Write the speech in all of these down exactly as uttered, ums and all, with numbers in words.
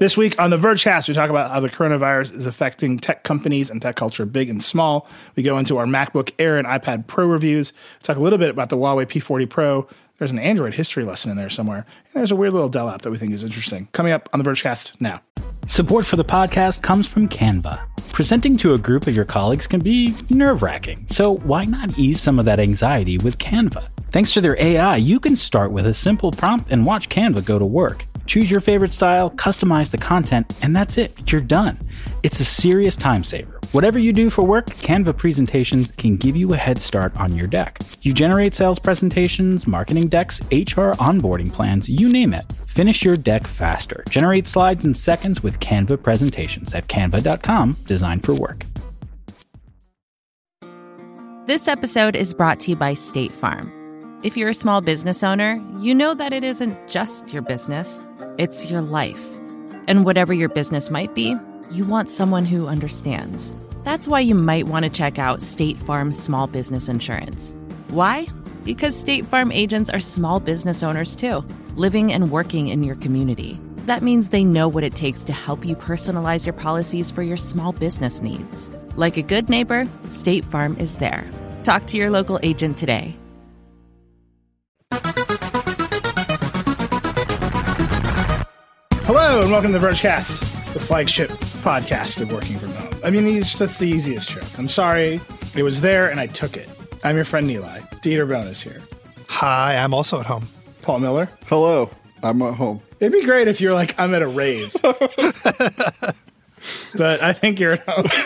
This week on the Vergecast, we talk about how the coronavirus is affecting tech companies and tech culture, big and small. We go into our MacBook Air and iPad Pro reviews. We talk a little bit about the Huawei P forty Pro. There's an Android history lesson in there somewhere. And there's a weird little Dell app that we think is interesting. Coming up on the Vergecast now. Support for the podcast comes from Canva. Presenting to a group of your colleagues can be nerve-wracking, so why not ease some of that anxiety with Canva? Thanks to their A I, you can start with a simple prompt and watch Canva go to work. Choose your favorite style, customize the content, and that's it. You're done. It's a serious time saver. Whatever you do for work, Canva presentations can give you a head start on your deck. You generate sales presentations, marketing decks, H R onboarding plans, you name it. Finish your deck faster. Generate slides in seconds with Canva presentations at canva dot com, designed for work. This episode is brought to you by State Farm. If you're a small business owner, you know that it isn't just your business, it's your life. And whatever your business might be, you want someone who understands. That's why you might want to check out State Farm's small business insurance. Why? Because State Farm agents are small business owners too, living and working in your community. That means they know what it takes to help you personalize your policies for your small business needs. Like a good neighbor, State Farm is there. Talk to your local agent today. Hello and welcome to the Vergecast, the flagship podcast of working from home. I mean, it's, that's the easiest trick. I'm sorry. It was there and I took it. I'm your friend Nilay. Dieter Bohn is here. Hi, I'm also at home. Paul Miller. Hello, I'm at home. It'd be great if you're like, I'm at a rave. But I think you're at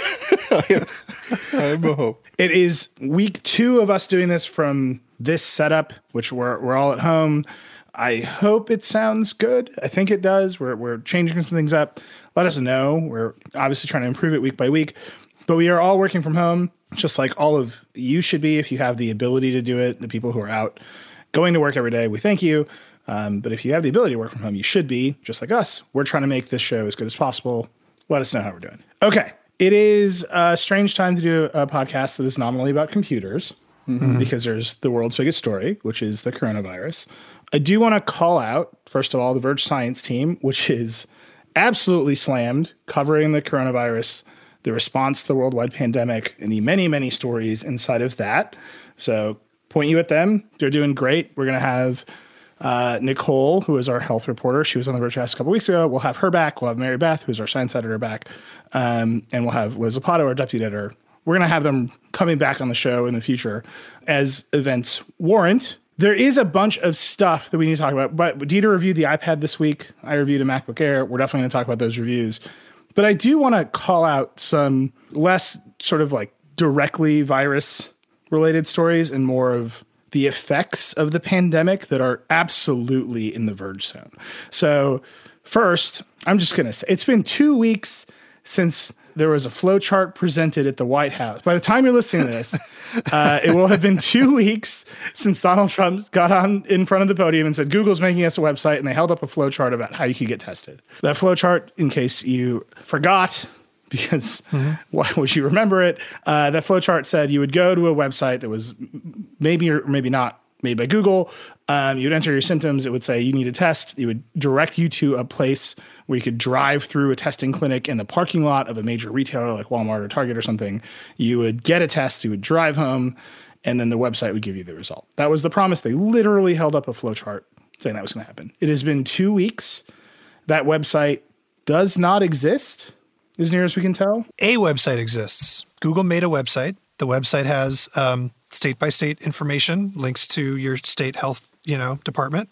home. I'm at home. It is week two of us doing this from this setup, which we're we're all at home. I hope it sounds good. I think it does. We're we're changing some things up. Let us know. We're obviously trying to improve it week by week. But we are all working from home, just like all of you should be if you have the ability to do it. The people who are out going to work every day, we thank you. Um, but if you have the ability to work from home, you should be, just like us. We're trying to make this show as good as possible. Let us know how we're doing. Okay. It is a strange time to do a podcast that is not only about computers, mm-hmm. because there's the world's biggest story, which is the coronavirus. I do want to call out, first of all, the Verge Science team, which is absolutely slammed, covering the coronavirus, the response to the worldwide pandemic, and the many, many stories inside of that. So point you at them. They're doing great. We're going to have uh, Nicole, who is our health reporter. She was on the Vergecast a couple weeks ago. We'll have her back. We'll have Mary Beth, who's our science editor, back. Um, and we'll have Liz Zapato, our deputy editor. We're going to have them coming back on the show in the future as events warrant. There is a bunch of stuff that we need to talk about, but Dieter reviewed the iPad this week. I reviewed a MacBook Air. We're definitely going to talk about those reviews. But I do want to call out some less sort of like directly virus-related stories and more of the effects of the pandemic that are absolutely in the Verge zone. So first, I'm just going to say, it's been two weeks since there was a flowchart presented at the White House. By the time you're listening to this, uh, it will have been two weeks since Donald Trump got on in front of the podium and said, Google's making us a website, and they held up a flowchart about how you could get tested. That flowchart, in case you forgot, because mm-hmm. why would you remember it? Uh, that flowchart said you would go to a website that was maybe or maybe not made by Google. Um, you'd enter your symptoms. It would say you need a test. It would direct you to a place where you could drive through a testing clinic in the parking lot of a major retailer like Walmart or Target or something. You would get a test. You would drive home, and then the website would give you the result. That was the promise. They literally held up a flowchart saying that was going to happen. It has been two weeks. That website does not exist, as near as we can tell. A website exists. Google made a website. The website has um, state-by-state information, links to your state health, you know, department,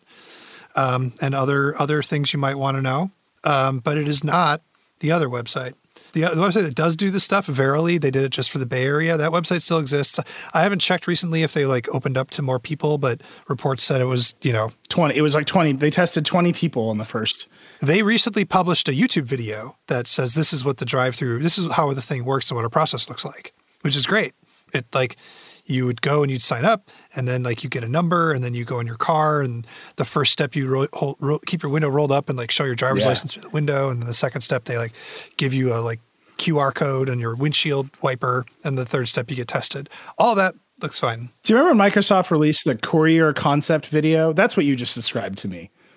um, and other other things you might want to know. Um, but it is not the other website. The, the website that does do this stuff, Verily, they did it just for the Bay Area. That website still exists. I haven't checked recently if they like opened up to more people, but reports said it was, you know, twenty. It was like twenty. They tested twenty people on the first. They recently published a YouTube video that says this is what the drive-through, this is how the thing works and what a process looks like, which is great. It like you would go and you'd sign up, and then like you get a number, and then you go in your car, and the first step you ro- hold, ro- keep your window rolled up and like show your driver's yeah. license through the window, and then the second step they like give you a like Q R code on your windshield wiper, and the third step you get tested. All that looks fine. Do you remember Microsoft released the Courier concept video? That's what you just described to me.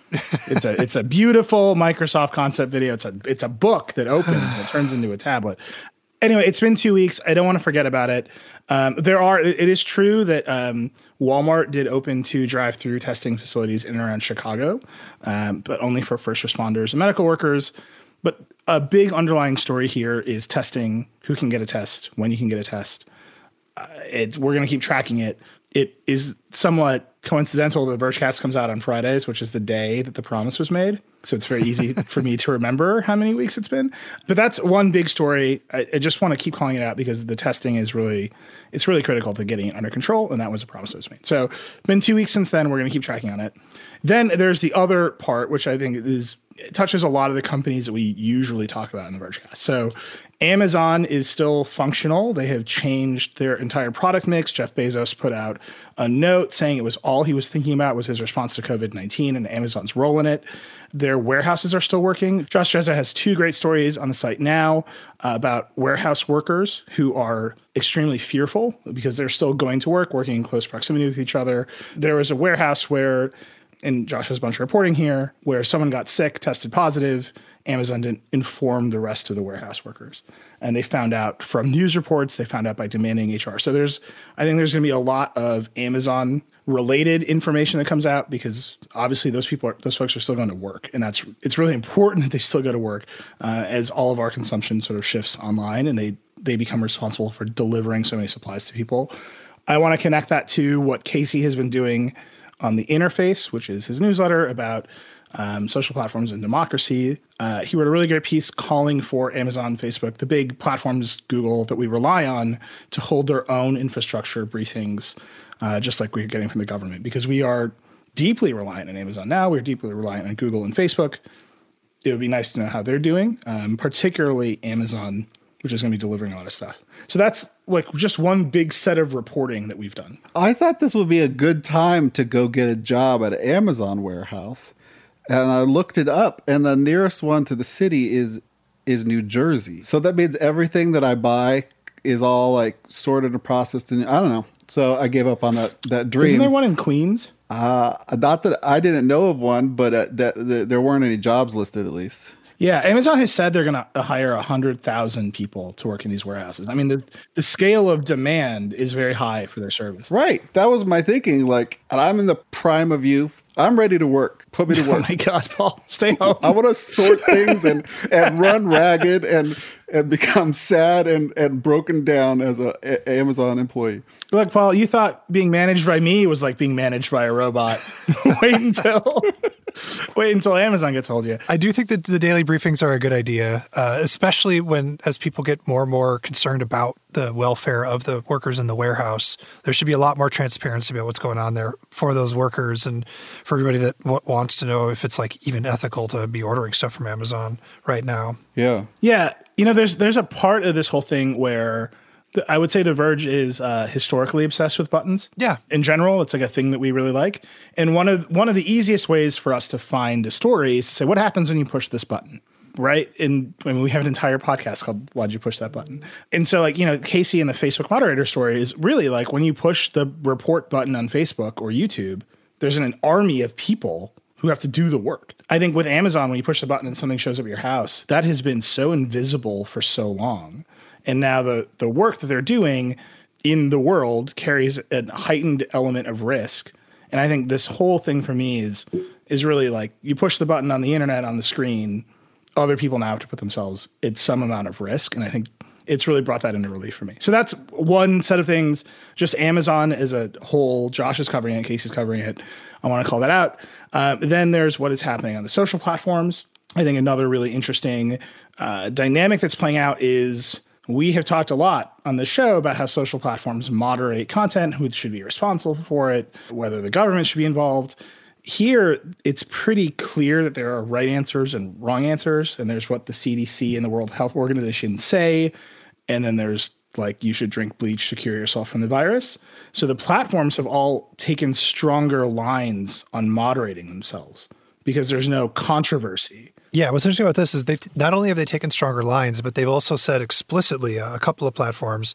It's a it's a beautiful Microsoft concept video. It's a it's a book that opens and it turns into a tablet. Anyway, it's been two weeks. I don't want to forget about it. Um, there are. It is true that um, Walmart did open two drive-through testing facilities in and around Chicago, um, but only for first responders and medical workers. But a big underlying story here is testing. Who can get a test? When you can get a test? Uh, it, we're going to keep tracking it. It is somewhat coincidental that Vergecast comes out on Fridays, which is the day that the promise was made. So it's very easy for me to remember how many weeks it's been. But that's one big story. I, I just want to keep calling it out because the testing is really, it's really critical to getting it under control. And that was a promise that was made. So been two weeks since then. We're going to keep tracking on it. Then there's the other part, which I think is it touches a lot of the companies that we usually talk about in the Vergecast. So Amazon is still functional. They have changed their entire product mix. Jeff Bezos put out a note saying it was all he was thinking about was his response to COVID nineteen, and Amazon's role in it. Their warehouses are still working. Josh Jezza has two great stories on the site now uh, about warehouse workers who are extremely fearful because they're still going to work, working in close proximity with each other. There was a warehouse where, and Josh has a bunch of reporting here, where someone got sick, tested positive. Amazon didn't inform the rest of the warehouse workers. And they found out from news reports, they found out by demanding H R. So there's, I think there's going to be a lot of Amazon related information that comes out because obviously those people, are, those folks are still going to work. And that's, it's really important that they still go to work uh, as all of our consumption sort of shifts online and they, they become responsible for delivering so many supplies to people. I want to connect that to what Casey has been doing on the Interface, which is his newsletter about Um, social platforms and democracy. Uh, he wrote a really great piece calling for Amazon, Facebook, the big platforms, Google, that we rely on to hold their own infrastructure briefings, uh, just like we're getting from the government, because we are deeply reliant on Amazon now. We're deeply reliant on Google and Facebook. It would be nice to know how they're doing, um, particularly Amazon, which is going to be delivering a lot of stuff. So that's like just one big set of reporting that we've done. I thought this would be a good time to go get a job at an Amazon warehouse. And I looked it up, and the nearest one to the city is is New Jersey. So that means everything that I buy is all like sorted and processed. And I don't know. So I gave up on that that dream. Isn't there one in Queens? Uh, not that I didn't know of one, but uh, that, that there weren't any jobs listed at least. Yeah, Amazon has said they're going to hire one hundred thousand people to work in these warehouses. I mean, the, the scale of demand is very high for their service. Right. That was my thinking. Like, and I'm in the prime of youth. I'm ready to work. Put me to work. Oh my God, Paul, stay home. I want to sort things and, and run ragged and and become sad and, and broken down as a, a Amazon employee. Look, Paul, you thought being managed by me was like being managed by a robot. Wait until wait until Amazon gets hold of you. I do think that the daily briefings are a good idea, uh, especially when as people get more and more concerned about the welfare of the workers in the warehouse. There should be a lot more transparency about what's going on there for those workers and for everybody that w- wants to know if it's like even ethical to be ordering stuff from Amazon right now. Yeah. Yeah. You know, there's there's a part of this whole thing where the, I would say The Verge is uh, historically obsessed with buttons. Yeah. In general, it's like a thing that we really like. And one of one of the easiest ways for us to find a story is to say, what happens when you push this button? Right. And I mean, we have an entire podcast called Why'd You Push That Button? And so like, you know, Casey and the Facebook moderator story is really like when you push the report button on Facebook or YouTube, there's an army of people who have to do the work. I think with Amazon, when you push the button and something shows up at your house, that has been so invisible for so long. And now the the work that they're doing in the world carries a heightened element of risk. And I think this whole thing for me is is really like you push the button on the internet on the screen, other people now have to put themselves at some amount of risk. And I think it's really brought that into relief for me. So that's one set of things. Just Amazon as a whole. Josh is covering it. Casey's covering it. I want to call that out. Um, then there's what is happening on the social platforms. I think another really interesting uh, dynamic that's playing out is we have talked a lot on the show about how social platforms moderate content, who should be responsible for it, whether the government should be involved. Here, it's pretty clear that there are right answers and wrong answers, and there's what the C D C and the World Health Organization say, and then there's like you should drink bleach to cure yourself from the virus. So the platforms have all taken stronger lines on moderating themselves because there's no controversy. Yeah, what's interesting about this is they've not only have they taken stronger lines, but they've also said explicitly uh, a couple of platforms,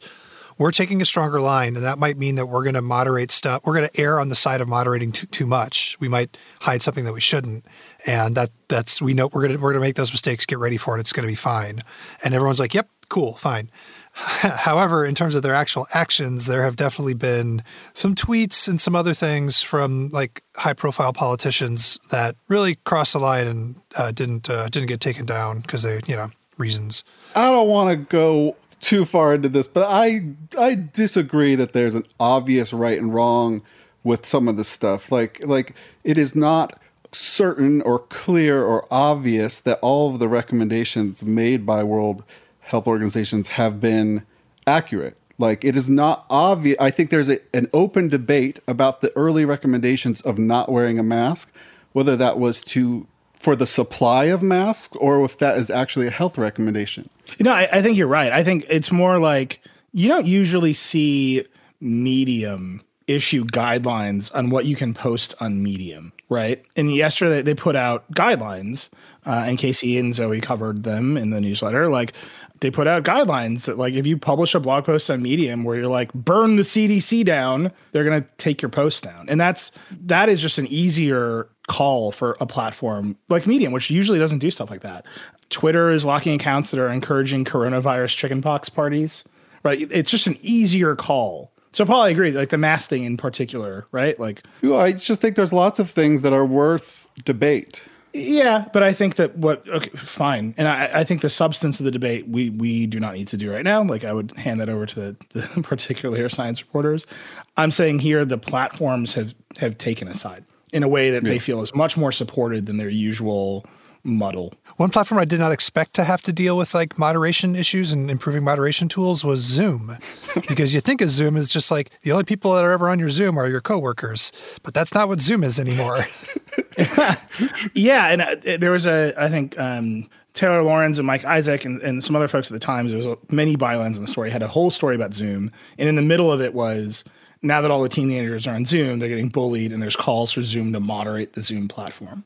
we're taking a stronger line, and that might mean that we're going to moderate stuff. We're going to err on the side of moderating too, too much. We might hide something that we shouldn't, and that that's we know we're going to we're going to make those mistakes. Get ready for it. It's going to be fine. And everyone's like, "Yep, cool, fine." However, in terms of their actual actions, there have definitely been some tweets and some other things from like high-profile politicians that really crossed the line and uh, didn't uh, didn't get taken down because they, you know, reasons. I don't want to go too far into this, but I I disagree that there's an obvious right and wrong with some of this stuff. Like like it is not certain or clear or obvious that all of the recommendations made by World Health Organizations have been accurate. Like it is not obvious. I think there's a, an open debate about the early recommendations of not wearing a mask, whether that was to for the supply of masks or if that is actually a health recommendation. You know, I, I think you're right. I think it's more like you don't usually see Medium issue guidelines on what you can post on Medium, right? And yesterday they put out guidelines, uh, and Casey and Zoe covered them in the newsletter. Like they put out guidelines that like if you publish a blog post on Medium where you're like burn the C D C down, they're going to take your post down. And that's that is just an easier call for a platform like Medium, which usually doesn't do stuff like that. Twitter is locking accounts that are encouraging coronavirus chickenpox parties, right? It's just an easier call. So Paul, I agree, like the mask thing in particular, right? Like, Well, I just think there's lots of things that are worth debate. yeah, but I think that what, okay, fine. And I, I think the substance of the debate, we we do not need to do right now. Like I would hand that over to the, the particular science reporters. I'm saying here the platforms have, have taken a side in a way that yeah. they feel is much more supported than their usual muddle. One platform I did not expect to have to deal with like moderation issues and improving moderation tools was Zoom. Because you think of Zoom as just like the only people that are ever on your Zoom are your coworkers, but that's not what Zoom is anymore. Yeah, and uh, there was a, I think, um, Taylor Lorenz and Mike Isaac and, and some other folks at the Times, there was a, many bylines in the story, had a whole story about Zoom. And in the middle of it was, now that all the teenagers are on Zoom, they're getting bullied and there's calls for Zoom to moderate the Zoom platform.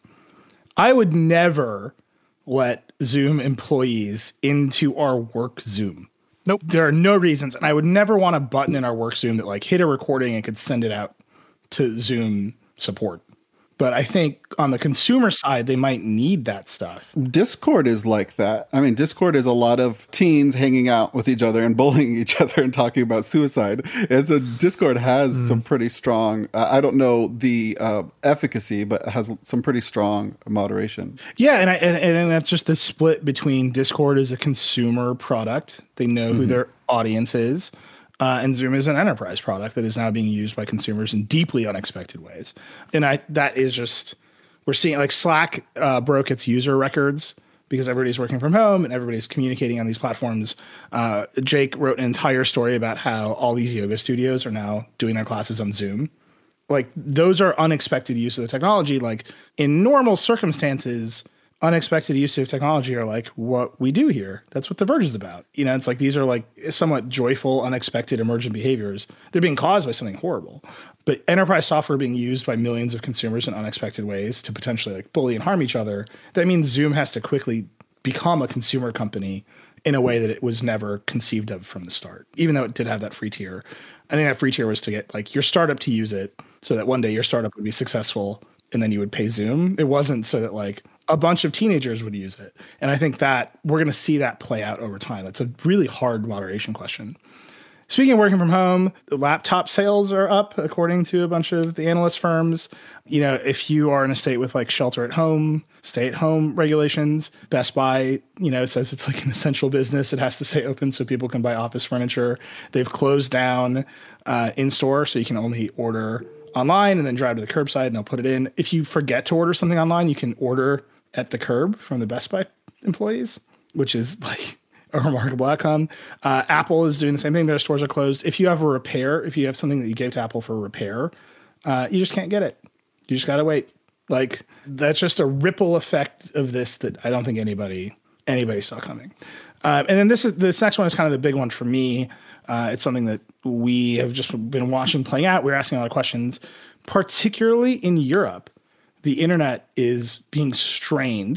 I would never let Zoom employees into our work Zoom. Nope. There are no reasons. And I would never want a button in our work Zoom that like hit a recording and could send it out to Zoom support. But I think on the consumer side, they might need that stuff. Discord is like that. I mean, Discord is a lot of teens hanging out with each other and bullying each other and talking about suicide. And so Discord has mm. some pretty strong, uh, I don't know the uh, efficacy, but it has some pretty strong moderation. Yeah, and, I, and, and that's just the split between Discord as a consumer product. They know mm-hmm. who their audience is. Uh, and Zoom is an enterprise product that is now being used by consumers in deeply unexpected ways. And I that is just, we're seeing like Slack uh, broke its user records because everybody's working from home and everybody's communicating on these platforms. Uh, Jake wrote an entire story about how all these yoga studios are now doing their classes on Zoom. Like those are unexpected use of the technology. Like in normal circumstances, unexpected use of technology are like what we do here. That's what The Verge is about. You know, it's like these are like somewhat joyful, unexpected emergent behaviors. They're being caused by something horrible. But enterprise software being used by millions of consumers in unexpected ways to potentially like bully and harm each other, that means Zoom has to quickly become a consumer company in a way that it was never conceived of from the start, even though it did have that free tier. I think that free tier was to get like your startup to use it so that one day your startup would be successful and then you would pay Zoom. It wasn't so that like a bunch of teenagers would use it. And I think that we're going to see that play out over time. That's a really hard moderation question. Speaking of working from home, the laptop sales are up according to a bunch of the analyst firms. You know, if you are in a state with like shelter at home, stay at home regulations, Best Buy, you know, says it's like an essential business. It has to stay open so people can buy office furniture. They've closed down uh, in store so you can only order online and then drive to the curbside and they'll put it in. If you forget to order something online, you can order at the curb from the Best Buy employees, which is like a remarkable outcome. Uh, Apple is doing the same thing. Their stores are closed. If you have a repair, if you have something that you gave to Apple for repair, uh, you just can't get it. You just got to wait. Like that's just a ripple effect of this that I don't think anybody anybody saw coming. Uh, and then this is this next one is kind of the big one for me. Uh, it's something that we have just been watching playing out. We're asking a lot of questions, particularly in Europe. The internet is being strained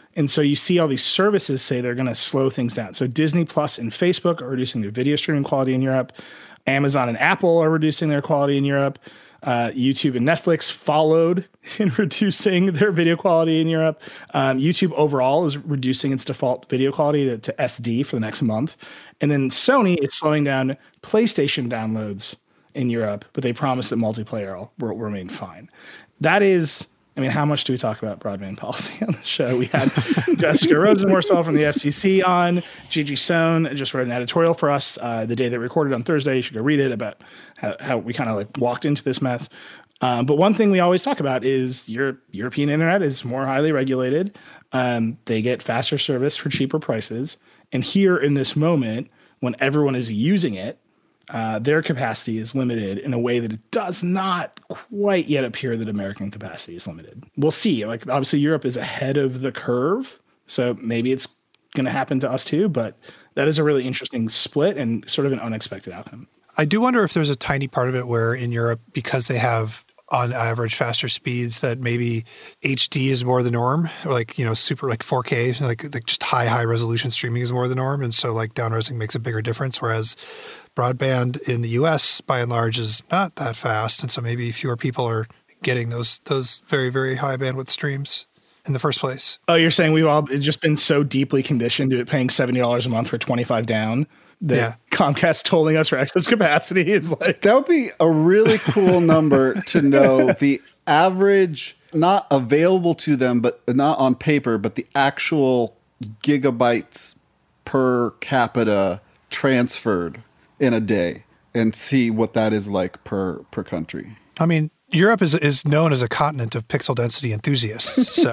And so you see all these services say they're going to slow things down. So Disney Plus and Facebook are reducing their video streaming quality in Europe. Amazon and Apple are reducing their quality in Europe. Uh, YouTube and Netflix followed in reducing their video quality in Europe. Um, YouTube overall is reducing its default video quality to, to S D for the next month. And then Sony is slowing down PlayStation downloads in Europe, but they promise that multiplayer will, will remain fine. That is... I mean, how much do we talk about broadband policy on the show? We had Jessica Rosenworcel from the F C C on. Gigi Sohn just wrote an editorial for us uh, the day that we recorded on Thursday. You should go read it about how, how we kind of like walked into this mess. Um, but one thing we always talk about is your European internet is more highly regulated. Um, they get faster service for cheaper prices. And here in this moment, when everyone is using it, Uh, their capacity is limited in a way that it does not quite yet appear that American capacity is limited. We'll see. Like, obviously, Europe is ahead of the curve, so maybe it's going to happen to us too. But that is a really interesting split and sort of an unexpected outcome. I do wonder if there's a tiny part of it where in Europe, because they have on average faster speeds, that maybe H D is more the norm, or like, you know, super like four K, like, like just high, high resolution streaming is more the norm. And so like downresing makes a bigger difference. Whereas broadband in the U S by and large is not that fast. And so maybe fewer people are getting those, those very, very high bandwidth streams in the first place. Oh, you're saying we've all just been so deeply conditioned to it paying seventy dollars a month for twenty-five down that yeah. Comcast tolling us for excess capacity is like... That would be a really cool number to know the average, not available to them, but not on paper, but the actual gigabytes per capita transferred in a day, and see what that is like per, per country. I mean, Europe is is known as a continent of pixel density enthusiasts. So.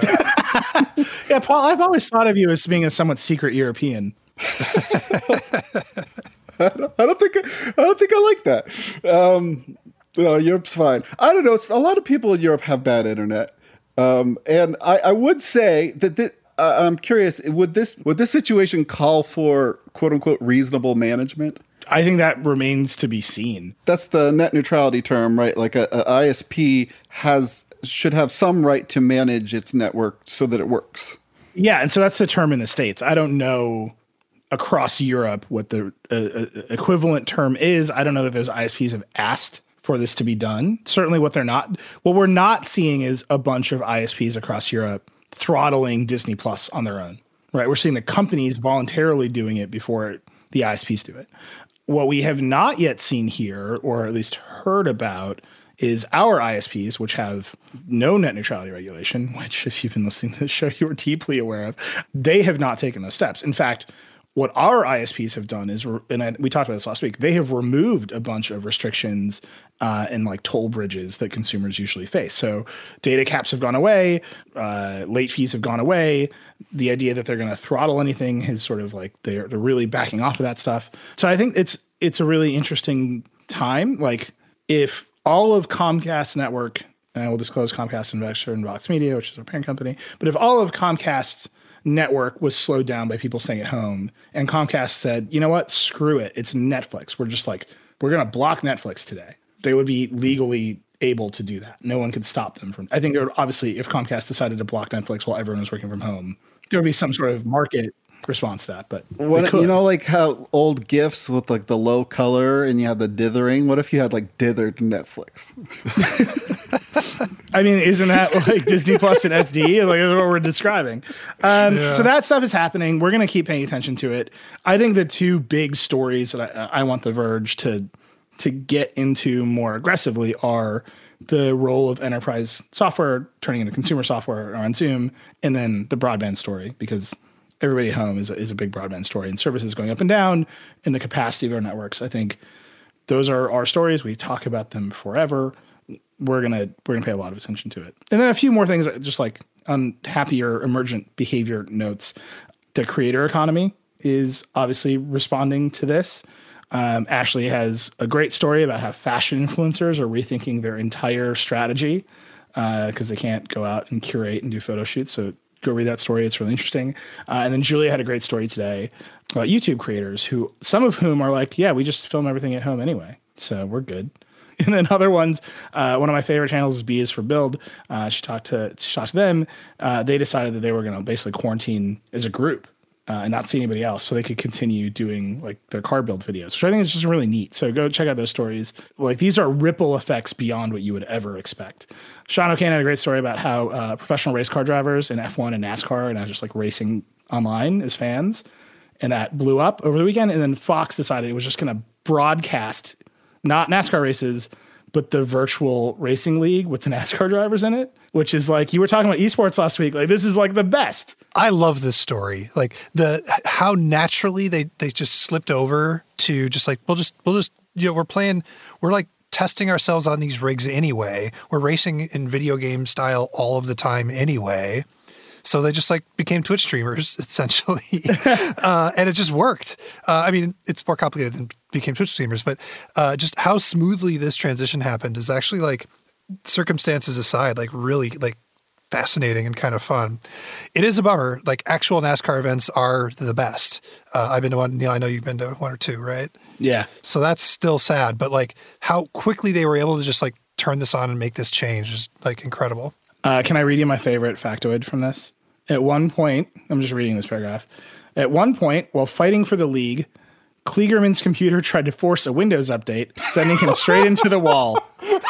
Yeah, Paul, I've always thought of you as being a somewhat secret European. I, don't, I don't think I don't think I like that. Um, no, Europe's fine. I don't know. A lot of people in Europe have bad internet, um, and I, I would say that th- uh, I'm curious. Would this would this situation call for quote unquote reasonable management? I think that remains to be seen. That's the net neutrality term, right? Like a, a I S P has should have some right to manage its network so that it works. Yeah, and so that's the term in the States. I don't know across Europe what the uh, uh, equivalent term is. I don't know that those I S Ps have asked for this to be done. Certainly what they're not, what we're not seeing is a bunch of I S Ps across Europe throttling Disney Plus on their own, right? We're seeing the companies voluntarily doing it before the I S Ps do it. What we have not yet seen here, or at least heard about, is our I S Ps, which have no net neutrality regulation, which if you've been listening to the show, you're deeply aware of. They have not taken those steps. In fact, what our I S Ps have done is, and I, we talked about this last week, they have removed a bunch of restrictions uh, and like toll bridges that consumers usually face. So data caps have gone away, uh, late fees have gone away. The idea that they're going to throttle anything is sort of like they're they're really backing off of that stuff. So I think it's it's a really interesting time. Like if all of Comcast network, and I will disclose Comcast investor in Vox Media, which is our parent company, but if all of Comcast's network was slowed down by people staying at home, and Comcast said, you know what, screw it, it's Netflix. We're just like, we're going to block Netflix today. They would be legally able to do that. No one could stop them from, I think there would obviously, if Comcast decided to block Netflix while everyone was working from home, there would be some sort of market response to that. But what, you know, like how old GIFs with like the low color and you have the dithering. What if you had like dithered Netflix? I mean, isn't that like Disney Plus and S D? Like that's what we're describing. Um, yeah. So that stuff is happening. We're going to keep paying attention to it. I think the two big stories that I, I want The Verge to to get into more aggressively are the role of enterprise software turning into consumer software on Zoom, and then the broadband story, because everybody at home is a, is a big broadband story, and services going up and down, and the capacity of our networks. I think those are our stories. We talk about them forever. We're gonna we're gonna pay a lot of attention to it, and then a few more things, just like on happier emergent behavior notes. The creator economy is obviously responding to this. Um, Ashley has a great story about how fashion influencers are rethinking their entire strategy because uh, they can't go out and curate and do photo shoots. So go read that story. It's really interesting. Uh, and then Julia had a great story today about YouTube creators, who some of whom are like, yeah, we just film everything at home anyway, so we're good. And then other ones, uh, one of my favorite channels is B is for Build. Uh, she talked to she talked to them. Uh, they decided that they were going to basically quarantine as a group uh, and not see anybody else, so they could continue doing like their car build videos, which I think is just really neat. So go check out those stories. Like these are ripple effects beyond what you would ever expect. Sean O'Kane had a great story about how uh, professional race car drivers in F one and NASCAR and just like racing online as fans, and that blew up over the weekend. And then Fox decided it was just going to broadcast not NASCAR races, but the virtual racing league with the NASCAR drivers in it, which is like, you were talking about esports last week. Like, this is like the best. I love this story. Like the, how naturally they, they just slipped over to just like, we'll just, we'll just, you know, we're playing, we're like testing ourselves on these rigs anyway. We're racing in video game style all of the time anyway. So they just like became Twitch streamers essentially. uh, and it just worked. Uh, I mean, it's more complicated than became Twitch streamers, but uh, just how smoothly this transition happened is actually like, circumstances aside, like really like fascinating and kind of fun. It is a bummer. Like actual NASCAR events are the best. Uh, I've been to one, Neil, I know you've been to one or two, right? Yeah. So that's still sad, but like how quickly they were able to just like turn this on and make this change is like incredible. Uh, can I read you my favorite factoid from this? At one point, I'm just reading this paragraph. At one point, while fighting for the league, Kligerman's computer tried to force a Windows update, sending him straight into the wall.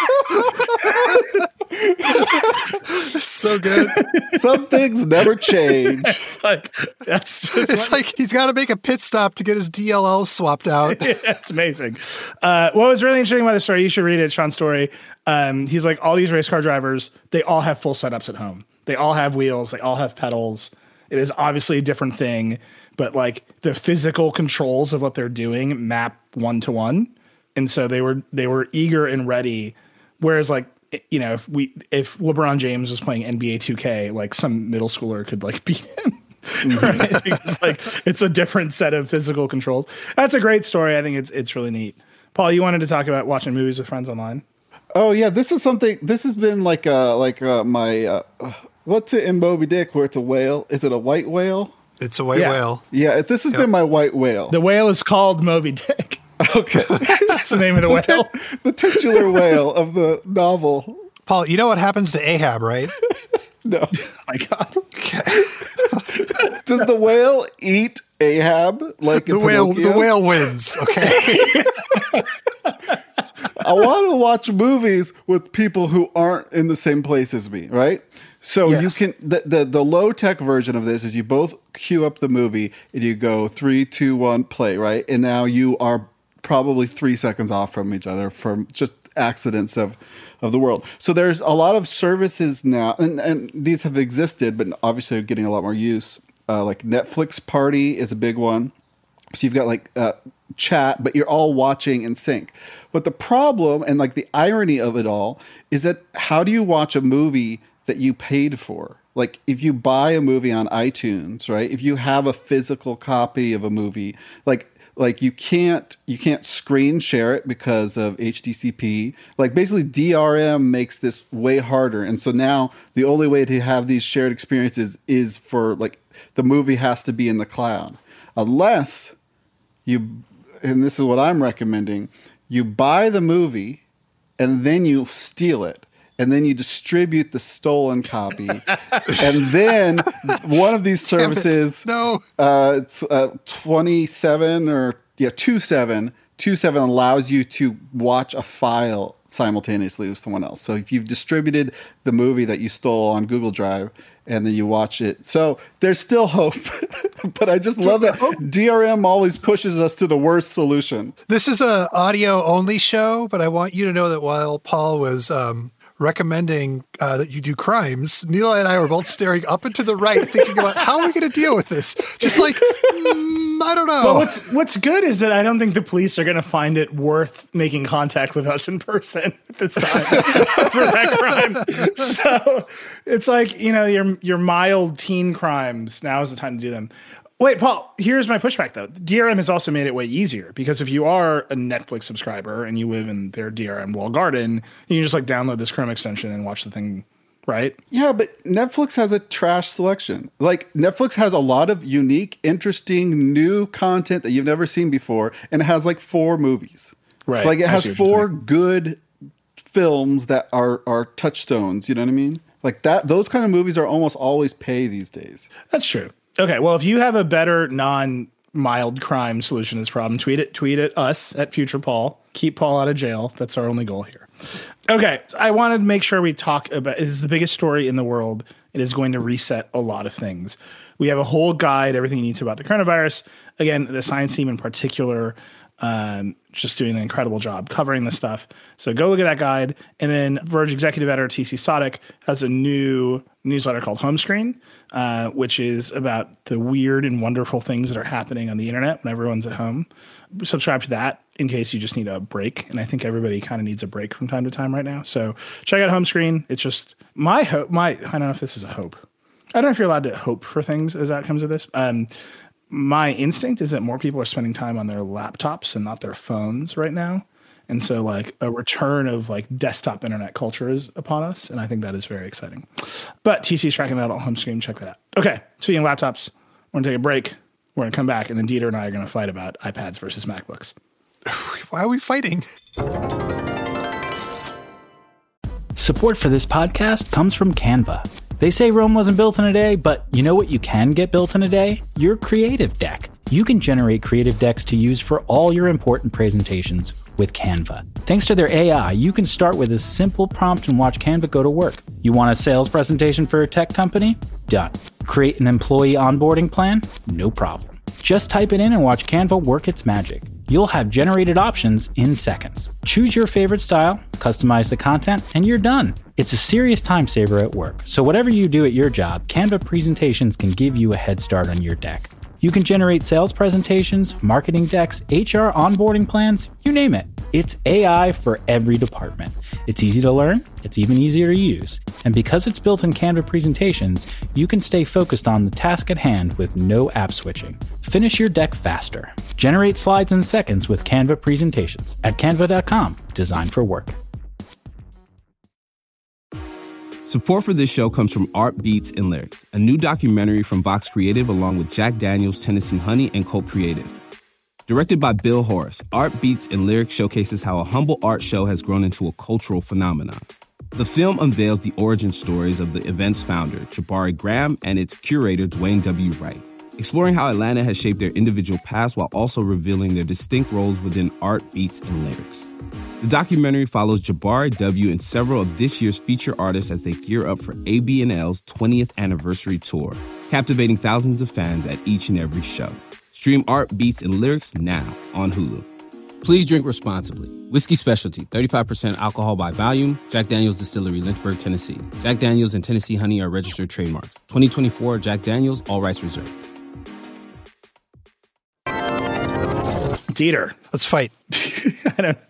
It's so good. Some things never change. It's like, that's just It's like he's got to make a pit stop to get his D L L swapped out. That's amazing. Uh, what was really interesting about the story, you should read it, Sean's story. Um, he's like, all these race car drivers, they all have full setups at home. They all have wheels. They all have pedals. It is obviously a different thing, but like the physical controls of what they're doing map one to one. And so they were, they were eager and ready. Whereas like, you know, if we, if LeBron James was playing N B A two K, like some middle schooler could like beat him. Right? It's like, it's a different set of physical controls. That's a great story. I think it's, it's really neat. Paul, you wanted to talk about watching movies with friends online. Oh yeah, this is something. This has been like uh like uh, my uh, what's it in Moby Dick where it's a whale? Is it a white whale? It's a white Yeah. whale. Yeah, this has Yep. been my white whale. The whale is called Moby Dick. Okay, That's the name of the the, whale. ti- the titular whale of the novel. Paul, you know what happens to Ahab, right? No, Oh my God. does the whale eat Ahab like in The whale, Pinocchio? the whale wins. Okay. I want to watch movies with people who aren't in the same place as me, right? So Yes. you can the, the the low tech version of this is you both queue up the movie and you go three, two, one, play, right? And now you are probably three seconds off from each other from just accidents of of the world. So there's a lot of services now, and, and these have existed, but obviously are getting a lot more use. Uh, like Netflix Party is a big one. So you've got like uh, chat, but you're all watching in sync. But the problem and like the irony of it all is that how do you watch a movie that you paid for? Like if you buy a movie on iTunes, right? If you have a physical copy of a movie, like like you can't you can't screen share it because of H D C P. Like basically D R M makes this way harder. And so now the only way to have these shared experiences is for like the movie has to be in the cloud. Unless you, and this is what I'm recommending, you buy the movie and then you steal it. And then you distribute the stolen copy. And then one of these Damn it. services, No. uh, it's uh, twenty-seven or yeah, twenty-seven, twenty-seven allows you to watch a file simultaneously with someone else. So if you've distributed the movie that you stole on Google Drive and then you watch it. So there's still hope. But I just love that D R M always pushes us to the worst solution. This is a audio only show, but I want you to know that while Paul was um, recommending uh, that you do crimes, Neil and I were both staring up and to the right, thinking about how are we going to deal with this? Just like, mm, I don't know. But what's what's good is that I don't think the police are going to find it worth making contact with us in person at this time for that crime. So it's like, you know, your your mild teen crimes. Now is the time to do them. Wait, Paul, here's my pushback though. D R M has also made it way easier because if you are a Netflix subscriber and you live in their D R M walled garden, you can just like download this Chrome extension and watch the thing, right? Yeah, but Netflix has a trash selection. Like Netflix has a lot of unique, interesting, new content that you've never seen before, and it has like four movies. Right. Like it I has see what you're four saying. good films that are are touchstones. You know what I mean? Like that. Those kind of movies are almost always pay these days. That's true. Okay, well, if you have a better non-mild crime solution to this problem, tweet it. Tweet at us at Future Paul. Keep Paul out of jail. That's our only goal here. Okay, I wanted to make sure we talk about. It is the biggest story in the world. It is going to reset a lot of things. We have a whole guide, everything you need to about the coronavirus. Again, the science team in particular, um, just doing an incredible job covering this stuff. So go look at that guide. And then Verge executive editor T C Sadek has a new newsletter called Home Screen, uh, which is about the weird and wonderful things that are happening on the internet when everyone's at home. Subscribe to that in case you just need a break. And I think everybody kind of needs a break from time to time right now. So check out Home Screen. It's just my hope. My, I don't know if this is a hope. I don't know if you're allowed to hope for things as outcomes of this. Um, my instinct is that more people are spending time on their laptops and not their phones right now. And so like a return of like desktop internet culture is upon us. And I think that is very exciting. But T C's tracking that on Home Screen. Check that out. Okay. Speaking of laptops, we're going to take a break. We're going to come back. And then Dieter and I are going to fight about iPads versus MacBooks. Why are we fighting? Support for this podcast comes from Canva. They say Rome wasn't built in a day, but you know what you can get built in a day? Your creative deck. You can generate creative decks to use for all your important presentations with Canva. Thanks to their A I, you can start with a simple prompt and watch Canva go to work. You want a sales presentation for a tech company? Done. Create an employee onboarding plan? No problem. Just type it in and watch Canva work its magic. You'll have generated options in seconds. Choose your favorite style, customize the content, and you're done. It's a serious time saver at work. So whatever you do at your job, Canva presentations can give you a head start on your deck. You can generate sales presentations, marketing decks, H R onboarding plans, you name it. It's A I for every department. It's easy to learn, it's even easier to use. And because it's built in Canva presentations, you can stay focused on the task at hand with no app switching. Finish your deck faster. Generate slides in seconds with Canva presentations at canva dot com, designed for work. Support for this show comes from Art Beats and Lyrics, a new documentary from Vox Creative along with Jack Daniels, Tennessee Honey, and Colt Creative. Directed by Bill Horace, Art Beats and Lyrics showcases how a humble art show has grown into a cultural phenomenon. The film unveils the origin stories of the event's founder, Jabari Graham, and its curator, Dwayne W. Wright, exploring how Atlanta has shaped their individual paths while also revealing their distinct roles within art, beats, and lyrics. The documentary follows Jabari W. and several of this year's feature artists as they gear up for A B and L's twentieth anniversary tour, captivating thousands of fans at each and every show. Stream Art, Beats, and Lyrics now on Hulu. Please drink responsibly. Whiskey Specialty, thirty-five percent alcohol by volume. Jack Daniel's Distillery, Lynchburg, Tennessee. Jack Daniel's and Tennessee Honey are registered trademarks. twenty twenty-four Jack Daniel's, all rights reserved. Dieter. Let's fight. I don't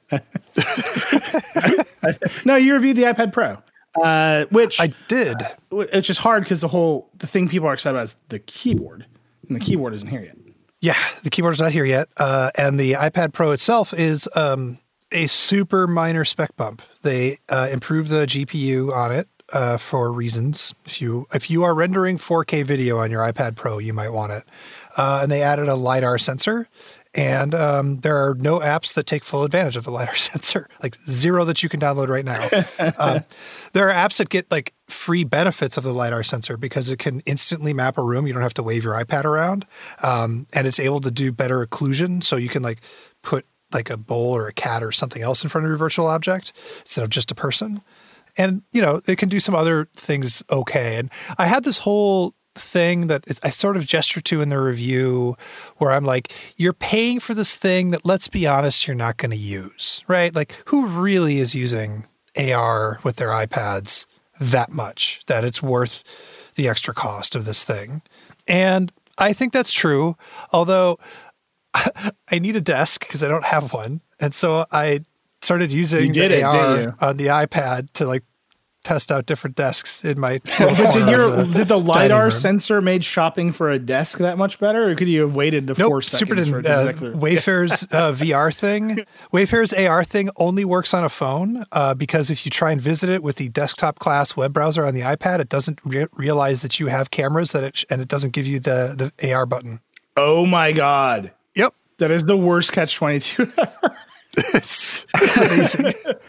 No, you reviewed the iPad Pro, uh, which I did. Uh, it's just hard because the whole the thing people are excited about is the keyboard, and the keyboard isn't here yet. Yeah, the keyboard is not here yet, uh, and the iPad Pro itself is um, a super minor spec bump. They uh, improved the G P U on it uh, for reasons. If you if you are rendering four K video on your iPad Pro, you might want it. Uh, and they added a LiDAR sensor. And um, there are no apps that take full advantage of the LiDAR sensor, like zero that you can download right now. um, there are apps that get like free benefits of the LiDAR sensor because it can instantly map a room. You don't have to wave your iPad around. Um, and it's able to do better occlusion. So you can like put like a bowl or a cat or something else in front of your virtual object instead of just a person. And, you know, it can do some other things okay. And I had this whole thing that is, I sort of gesture to in the review where I'm like, you're paying for this thing that, let's be honest, you're not going to use, right? Like, who really is using A R with their iPads that much that it's worth the extra cost of this thing? And I think that's true, although I need a desk because I don't have one. And so I started using the it, A R on the iPad to like test out different desks in my but did your the did the LiDAR sensor made shopping for a desk that much better, or could you have waited the nope, four seconds super didn't, for it uh, to clear? Wayfair's uh, V R thing Wayfair's A R thing only works on a phone uh, because if you try and visit it with the desktop class web browser on the iPad, it doesn't re- realize that you have cameras that it sh- and it doesn't give you the the A R button. Oh my god. Yep. That is the worst catch twenty-two ever. It's, it's amazing.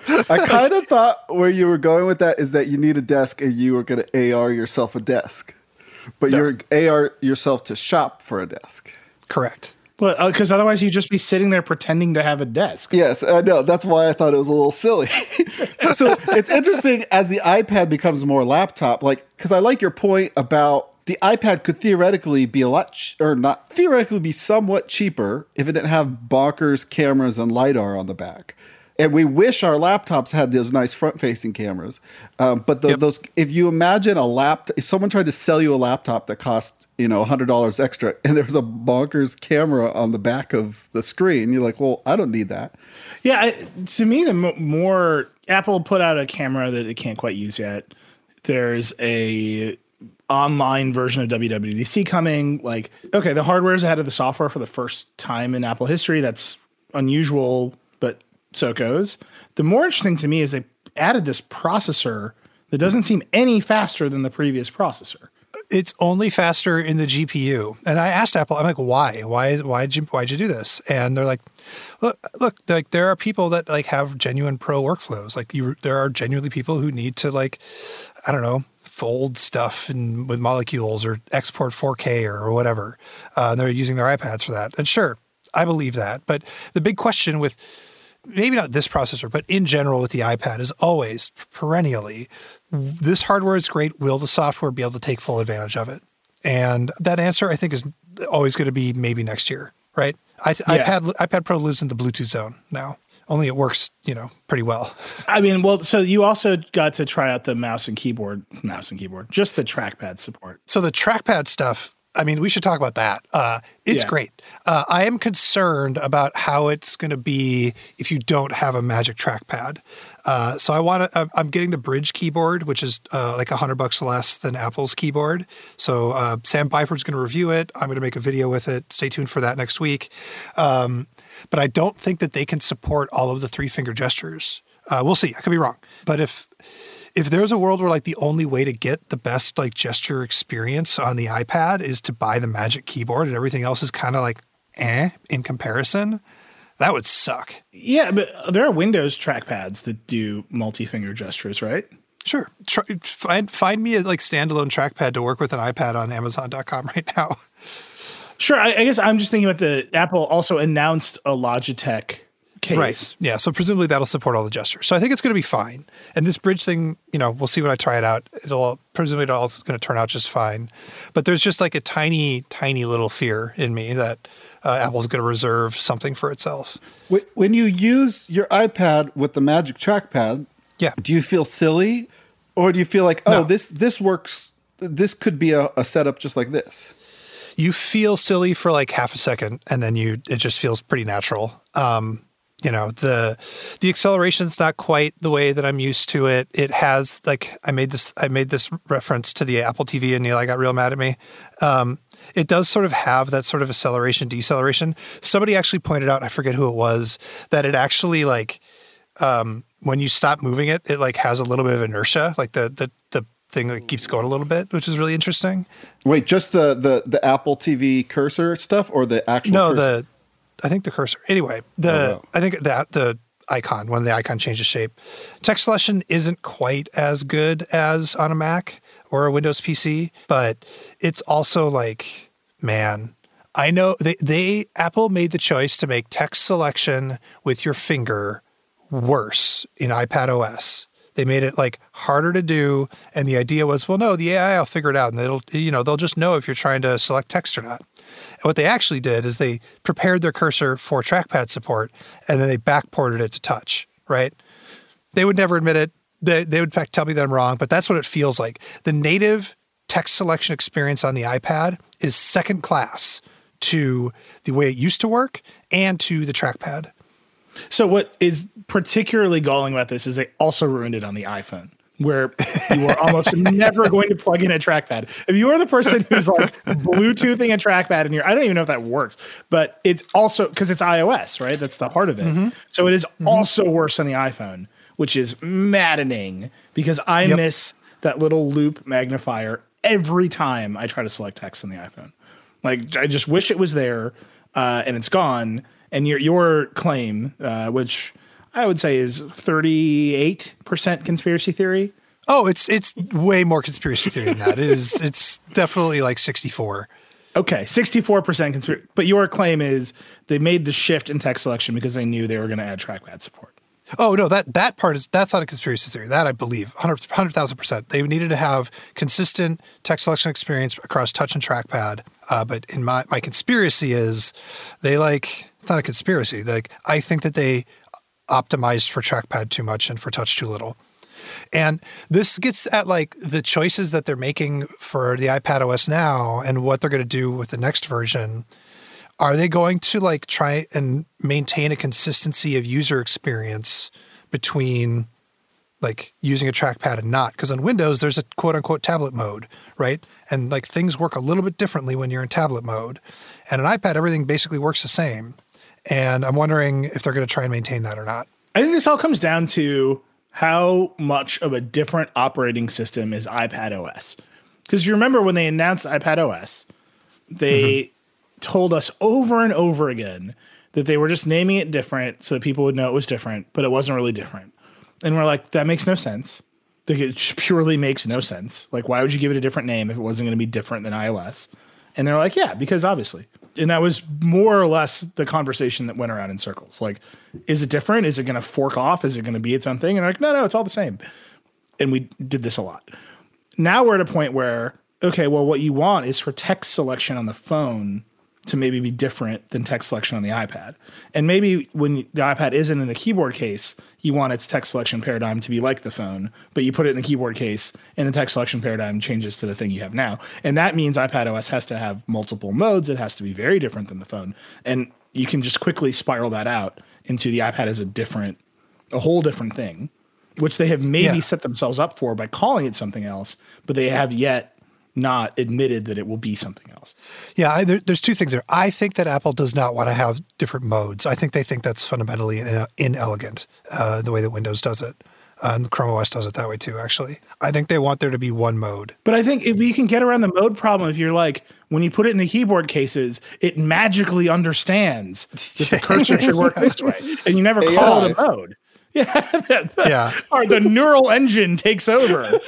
I kind of thought where you were going with that is that you need a desk and you were going to A R yourself a desk. But no. You're A R yourself to shop for a desk. Correct. Well, because uh, otherwise you'd just be sitting there pretending to have a desk. Yes, I know. That's why I thought it was a little silly. So it's interesting as the iPad becomes more laptop, like, because I like your point about the iPad could theoretically be a lot, ch- or not theoretically be somewhat cheaper if it didn't have bonkers cameras and LiDAR on the back. And we wish our laptops had those nice front-facing cameras. Um, but the, yep. those, if you imagine a laptop, if someone tried to sell you a laptop that cost, you know, one hundred dollars extra, and there was a bonkers camera on the back of the screen, you're like, well, I don't need that. Yeah, I, to me, the m- more Apple put out a camera that it can't quite use yet. There's a online version of W W D C coming. Like, okay, the hardware is ahead of the software for the first time in Apple history. That's unusual, but so it goes. The more interesting to me is they added this processor that doesn't seem any faster than the previous processor. It's only faster in the G P U. And I asked Apple, I'm like, why? Why why'd you why'd you do this? And they're like, look, look, like there are people that like have genuine pro workflows. Like you there are genuinely people who need to like, I don't know, fold stuff in, with molecules or export four K or whatever. Uh, and they're using their iPads for that. And sure, I believe that. But the big question with maybe not this processor, but in general with the iPad is always perennially, this hardware is great. Will the software be able to take full advantage of it? And that answer, I think, is always going to be maybe next year, right? I, yeah. iPad iPad Pro lives in the Bluetooth zone now. Only it works, you know, pretty well. I mean, well, so you also got to try out the mouse and keyboard, mouse and keyboard, just the trackpad support. So the trackpad stuff, I mean, we should talk about that. Uh, it's yeah. great. Uh, I am concerned about how it's going to be if you don't have a Magic Trackpad. Uh, so I want to. I'm getting the Bridge keyboard, which is uh, like a hundred bucks less than Apple's keyboard. So uh, Sam Byford's going to review it. I'm going to make a video with it. Stay tuned for that next week. Um, but I don't think that they can support all of the three finger gestures. Uh, we'll see. I could be wrong. But if If there's a world where like the only way to get the best like gesture experience on the iPad is to buy the Magic Keyboard and everything else is kind of like eh in comparison, that would suck. Yeah, but there are Windows trackpads that do multi-finger gestures, right? Sure. Try, find find me a like standalone trackpad to work with an iPad on Amazon dot com right now. Sure. I, I guess I'm just thinking about the Apple also announced a Logitech case. Right. Yeah. So presumably that'll support all the gestures. So I think it's going to be fine. And this Bridge thing, you know, we'll see when I try it out. It'll presumably it's all going to turn out just fine. But there's just like a tiny, tiny little fear in me that uh, Apple's going to reserve something for itself. When you use your iPad with the Magic Trackpad, yeah, do you feel silly, or do you feel like, oh, no. this this works? This could be a, a setup just like this. You feel silly for like half a second, and then you it just feels pretty natural. Um, You know, the the acceleration's not quite the way that I'm used to it. It has like I made this I made this reference to the Apple T V and Eli got real mad at me. Um, it does sort of have that sort of acceleration deceleration. Somebody actually pointed out, I forget who it was, that it actually like um, when you stop moving it, it like has a little bit of inertia, like the the the thing that keeps going a little bit, which is really interesting. Wait, just the the the Apple T V cursor stuff or the actual no cursor? the I think the cursor. Anyway, the oh, wow. I think that the icon, when the icon changes shape, text selection isn't quite as good as on a Mac or a Windows P C, but it's also like, man, I know they, they Apple made the choice to make text selection with your finger worse in iPadOS. They made it like harder to do, and the idea was, well, no, the A I will figure it out, and it'll, you know, they'll just know if you're trying to select text or not. And what they actually did is they prepared their cursor for trackpad support, and then they backported it to touch, right? They would never admit it. They, they would, in fact, tell me that I'm wrong, but that's what it feels like. The native text selection experience on the iPad is second class to the way it used to work and to the trackpad. So what is particularly galling about this is they also ruined it on the iPhone, where you are almost never going to plug in a trackpad. If you are the person who's like Bluetoothing a trackpad in your, I don't even know if that works, but it's also because it's iOS, right? That's the heart of it. Mm-hmm. So it is mm-hmm. also worse on the iPhone, which is maddening because I yep. miss that little loop magnifier every time I try to select text on the iPhone. Like I just wish it was there uh, and it's gone. And your your claim, uh, which I would say is thirty-eight percent conspiracy theory. Oh, it's it's way more conspiracy theory than that. It is it's definitely like sixty-four. Okay, sixty-four percent conspiracy. But your claim is they made the shift in text selection because they knew they were going to add trackpad support. Oh, no, that that part is that's not a conspiracy theory. That I believe one hundred thousand percent. They needed to have consistent text selection experience across touch and trackpad. Uh, but in my my conspiracy is they like it's not a conspiracy. Like I think that they optimized for trackpad too much and for touch too little. And this gets at like the choices that they're making for the iPadOS now and what they're going to do with the next version. Are they going to like try and maintain a consistency of user experience between like using a trackpad and not? Because on Windows, there's a quote unquote tablet mode, right? And like things work a little bit differently when you're in tablet mode. And an iPad, everything basically works the same. And I'm wondering if they're going to try and maintain that or not. I think this all comes down to how much of a different operating system is iPadOS. Because if you remember when they announced iPadOS, they mm-hmm. told us over and over again that they were just naming it different so that people would know it was different, but it wasn't really different. And we're like, that makes no sense. Like, it just purely makes no sense. Like, why would you give it a different name if it wasn't going to be different than iOS? And they're like, yeah, because obviously. And that was more or less the conversation that went around in circles. Like, is it different? Is it going to fork off? Is it going to be its own thing? And they're like, no, no, it's all the same. And we did this a lot. Now we're at a point where, okay, well, what you want is for text selection on the phone to maybe be different than text selection on the iPad. And maybe when the iPad isn't in the keyboard case, you want its text selection paradigm to be like the phone, but you put it in the keyboard case and the text selection paradigm changes to the thing you have now. And that means iPadOS has to have multiple modes. It has to be very different than the phone. And you can just quickly spiral that out into the iPad as a different, a whole different thing, which they have maybe yeah. set themselves up for by calling it something else, but they have yet not admitted that it will be something else. Yeah, I, there, there's two things there. I think that Apple does not want to have different modes. I think they think that's fundamentally in, inelegant, uh, the way that Windows does it. Uh, and Chrome O S does it that way too, actually. I think they want there to be one mode. But I think if you can get around the mode problem if you're like, when you put it in the keyboard cases, it magically understands that the cursor should work this way. And you never call it a mode. Yeah, the, yeah. Or the neural engine takes over.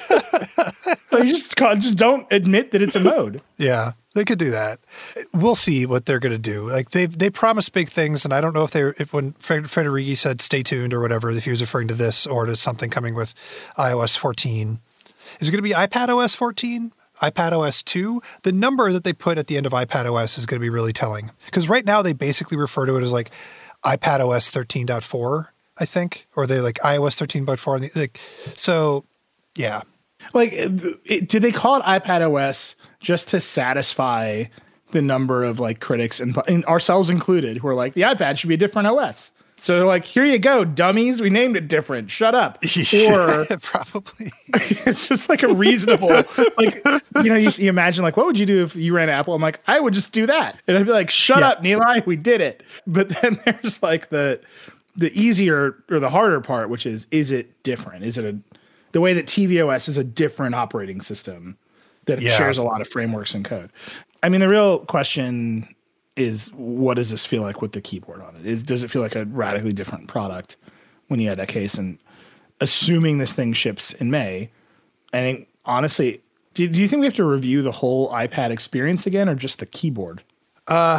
So you just just don't admit that it's a mode. Yeah, they could do that. We'll see what they're going to do. Like they they promised big things, and I don't know if they if when Federighi said stay tuned or whatever, if he was referring to this or to something coming with iOS fourteen. Is it going to be iPadOS fourteen? iPadOS two? The number that they put at the end of iPadOS is going to be really telling. Because right now they basically refer to it as like iPadOS thirteen point four. I think, or they like iOS thirteen point four. Like, so, yeah. Like, it, did they call it iPadOS just to satisfy the number of like critics and, and ourselves included who are like, the iPad should be a different O S? So they're like, here you go, dummies. We named it different. Shut up. Yeah, or probably it's just like a reasonable, like, you know, you, you imagine like, what would you do if you ran Apple? I'm like, I would just do that. And I'd be like, shut yeah. up, Nilay. We did it. But then there's like the, the easier or the harder part, which is, is it different? Is it a, the way that tvOS is a different operating system that yeah. shares a lot of frameworks and code? I mean, the real question is, what does this feel like with the keyboard on it? Is, does it feel like a radically different product when you had that case? And assuming this thing ships in May, I think, honestly, do, do you think we have to review the whole iPad experience again or just the keyboard? Uh,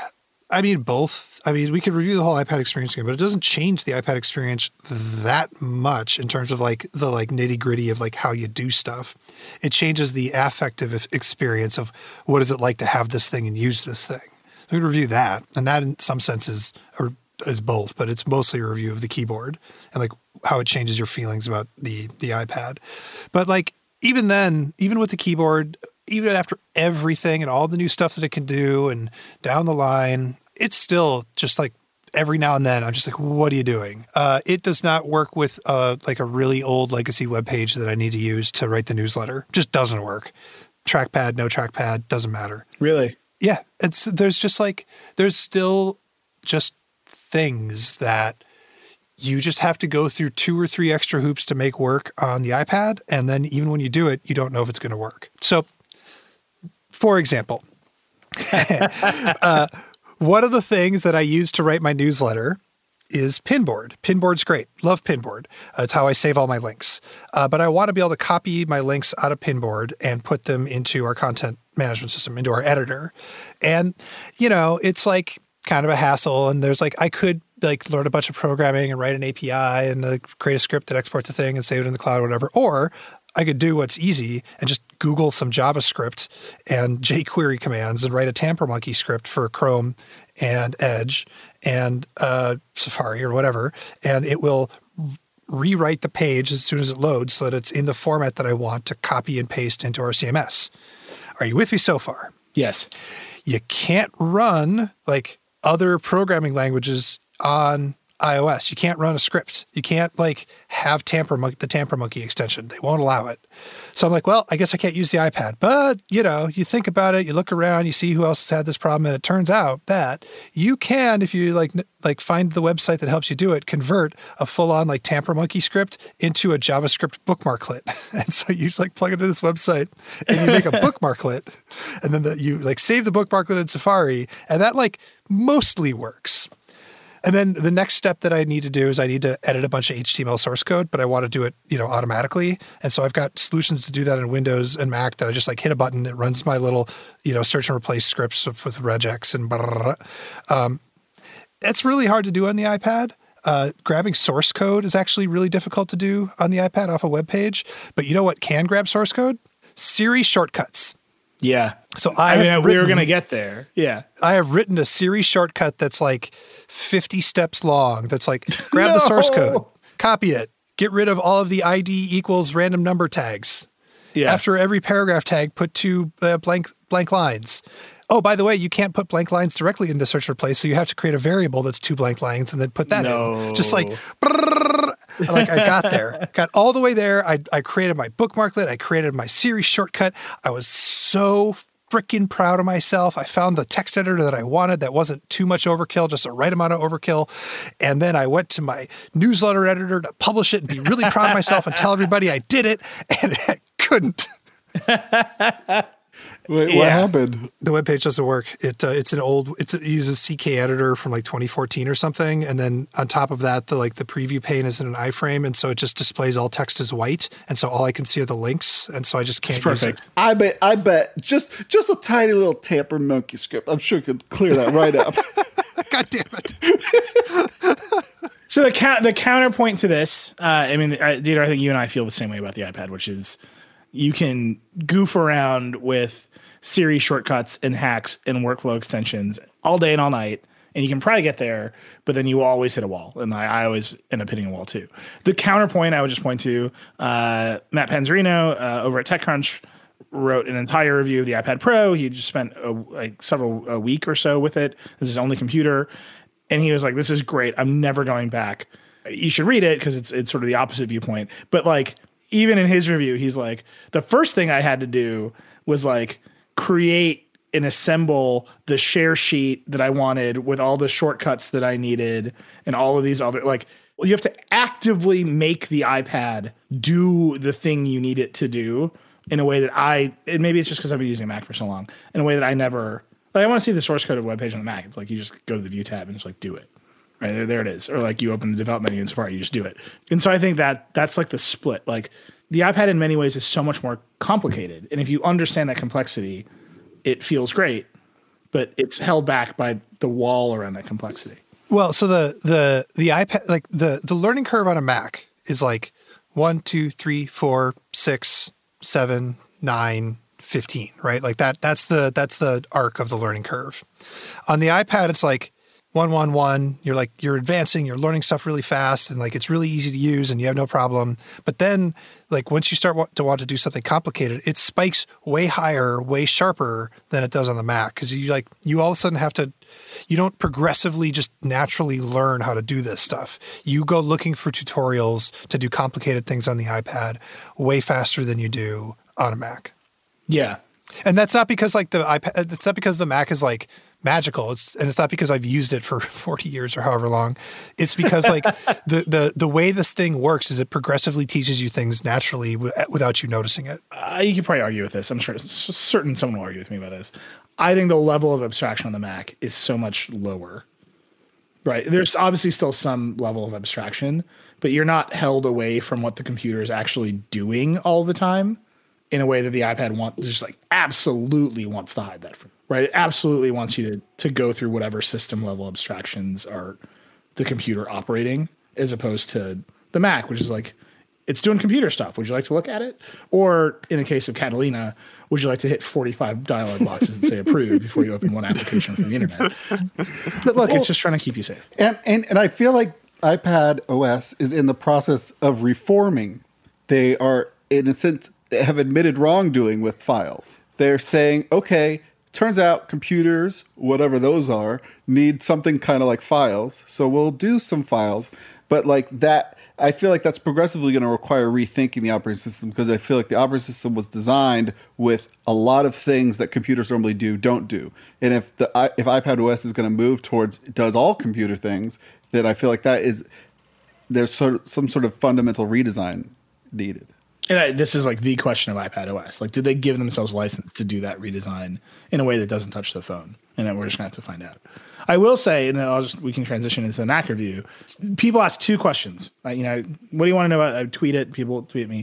I mean, both. I mean, we could review the whole iPad experience again, but it doesn't change the iPad experience that much in terms of like the like nitty gritty of like how you do stuff. It changes the affective experience of what is it like to have this thing and use this thing. So we review that, and that in some senses or is both, but it's mostly a review of the keyboard and like how it changes your feelings about the the iPad. But like even then, even with the keyboard, even after everything and all the new stuff that it can do and down the line, it's still just like every now and then I'm just like, what are you doing? Uh, it does not work with uh, like a really old legacy web page that I need to use to write the newsletter. Just doesn't work. Trackpad, no trackpad, doesn't matter. Really? Yeah. It's there's just like there's still just things that you just have to go through two or three extra hoops to make work on the iPad. And then even when you do it, you don't know if it's going to work. So for example, uh, one of the things that I use to write my newsletter is Pinboard. Pinboard's great. Love Pinboard. Uh, it's how I save all my links. Uh, but I want to be able to copy my links out of Pinboard and put them into our content management system, into our editor. And, you know, it's like kind of a hassle. And there's like, I could like learn a bunch of programming and write an A P I and uh, create a script that exports a thing and save it in the cloud or whatever. Or I could do what's easy and just Google some JavaScript and jQuery commands and write a TamperMonkey script for Chrome and Edge and uh, Safari or whatever, and it will rewrite the page as soon as it loads so that it's in the format that I want to copy and paste into our C M S. Are you with me so far? Yes. You can't run like other programming languages on iOS. You can't run a script. You can't like have TamperMonkey, the TamperMonkey extension. They won't allow it. So I'm like, well, I guess I can't use the iPad. But, you know, you think about it, you look around, you see who else has had this problem, and it turns out that you can, if you like like find the website that helps you do it, convert a full-on like TamperMonkey script into a JavaScript bookmarklet. And so you just like plug it to this website and you make a bookmarklet, and then the, you like save the bookmarklet in Safari, and that like mostly works. And then the next step that I need to do is I need to edit a bunch of H T M L source code, but I want to do it, you know, automatically. And so I've got solutions to do that in Windows and Mac that I just like hit a button. It runs my little, you know, search and replace scripts with, with regex and blah, blah, blah. Um, it's really hard to do on the iPad. Uh, grabbing source code is actually really difficult to do on the iPad off a web page. But you know what can grab source code? Siri shortcuts. Yeah. So I, I mean, have we written, were going to get there. Yeah. I have written a Siri shortcut that's like fifty steps long. That's like, grab no. the source code, copy it, get rid of all of the I D equals random number tags. Yeah. After every paragraph tag, put two uh, blank blank lines. Oh, by the way, you can't put blank lines directly in the search replace, so you have to create a variable that's two blank lines and then put that no. in. Just like, like I got there, got all the way there. I, I created my bookmarklet. I created my Siri shortcut. I was so freaking proud of myself. I found the text editor that I wanted that wasn't too much overkill, just the right amount of overkill. And then I went to my newsletter editor to publish it and be really proud of myself and tell everybody I did it, and I couldn't. Wait, yeah. What happened? The webpage doesn't work. It uh, it's an old. It's, it uses C K Editor from like twenty fourteen or something, and then on top of that, the like the preview pane is in an iframe, and so it just displays all text as white, and so all I can see are the links, and so I just can't use it. I bet. I bet just just a tiny little TamperMonkey script. I'm sure could clear that right up. God damn it. So the ca- the counterpoint to this, uh, I mean, uh, Dieter, I think you and I feel the same way about the iPad, which is you can goof around with Siri shortcuts and hacks and workflow extensions all day and all night, and you can probably get there, but then you always hit a wall, and I, I always end up hitting a wall too. The counterpoint I would just point to, uh, Matt Panzerino uh, over at TechCrunch wrote an entire review of the iPad Pro. He just spent a, like several a week or so with it. This is his only computer, and he was like, "This is great. I'm never going back." You should read it because it's it's sort of the opposite viewpoint. But like even in his review, he's like, the first thing I had to do was like create and assemble the share sheet that I wanted with all the shortcuts that I needed and all of these other, like, well, you have to actively make the iPad do the thing you need it to do in a way that I, and maybe it's just because I've been using a Mac for so long, in a way that I never, like, I want to see the source code of a web page on the Mac. It's like, you just go to the view tab and just like do it. Right there, there it is. Or like you open the development menu in Safari, you just do it. And so I think that that's like the split. Like the iPad in many ways is so much more complicated. And if you understand that complexity, it feels great, but it's held back by the wall around that complexity. Well, so the the the iPad, like the the learning curve on a Mac is like one, two, three, four, six, seven, nine, fifteen, right? Like that. That's the that's the arc of the learning curve. On the iPad, it's like one, one, one, you're like, you're advancing, you're learning stuff really fast, and like, it's really easy to use and you have no problem. But then like, once you start wa- to want to do something complicated, it spikes way higher, way sharper than it does on the Mac. Cause you like, you all of a sudden have to, you don't progressively just naturally learn how to do this stuff. You go looking for tutorials to do complicated things on the iPad way faster than you do on a Mac. Yeah. And that's not because like the iPad, it's not because the Mac is like magical. It's and it's not because I've used it for forty years or however long. It's because like the the the way this thing works is it progressively teaches you things naturally w- without you noticing it. Uh, you could probably argue with this. I'm sure certain someone will argue with me about this. I think the level of abstraction on the Mac is so much lower. Right. There's obviously still some level of abstraction, but you're not held away from what the computer is actually doing all the time in a way that the iPad wants, just like absolutely wants to hide that from, right? It absolutely wants you to, to go through whatever system level abstractions are the computer operating, as opposed to the Mac, which is like, it's doing computer stuff. Would you like to look at it? Or in the case of Catalina, would you like to hit forty-five dialog boxes that say approve before you open one application from the internet? But look, well, it's just trying to keep you safe. And, and and I feel like iPad O S is in the process of reforming. They are, in a sense, have admitted wrongdoing with files. They're saying, okay, turns out computers, whatever those are, need something kind of like files. So we'll do some files. But like that, I feel like that's progressively going to require rethinking the operating system, because I feel like the operating system was designed with a lot of things that computers normally do, don't do. And if the if iPad O S is going to move towards does all computer things, then I feel like that is, there's sort of some sort of fundamental redesign needed. And I, this is like the question of iPad O S. Like, did they give themselves license to do that redesign in a way that doesn't touch the phone? And then we're just going to have to find out. I will say, and then I'll just, we can transition into the Mac review. People ask two questions. Uh, you know, what do you want to know about? I tweet it. People tweet at me.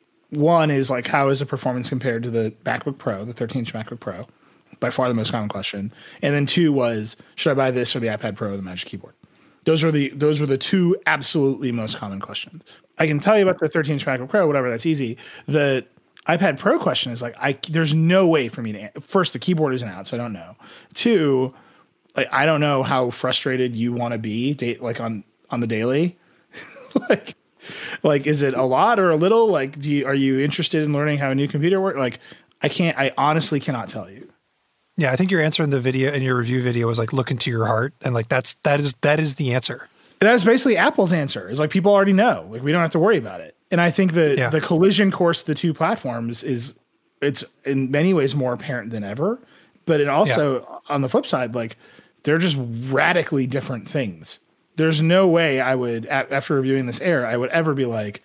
One is like, how is the performance compared to the MacBook Pro, the thirteen inch MacBook Pro? By far the most common question. And then two was, should I buy this or the iPad Pro or the Magic Keyboard? Those were the those were the two absolutely most common questions. I can tell you about the thirteen inch MacBook Pro, whatever, that's easy. The iPad Pro question is like, I there's no way for me to, first, the keyboard isn't out, so I don't know. Two, like, I don't know how frustrated you want to be date, like on, on the daily. like, like, is it a lot or a little? Like, do you, are you interested in learning how a new computer works? Like, I can't, I honestly cannot tell you. Yeah, I think your answer in the video, in your review video, was like, look into your heart. And like, that's, that is, that is the answer. That's basically Apple's answer. Is like, people already know, like, we don't have to worry about it. And I think the, yeah. the collision course of the two platforms is, it's in many ways more apparent than ever. But it also, yeah. on the flip side, like, they're just radically different things. There's no way I would, after reviewing this Air, I would ever be like,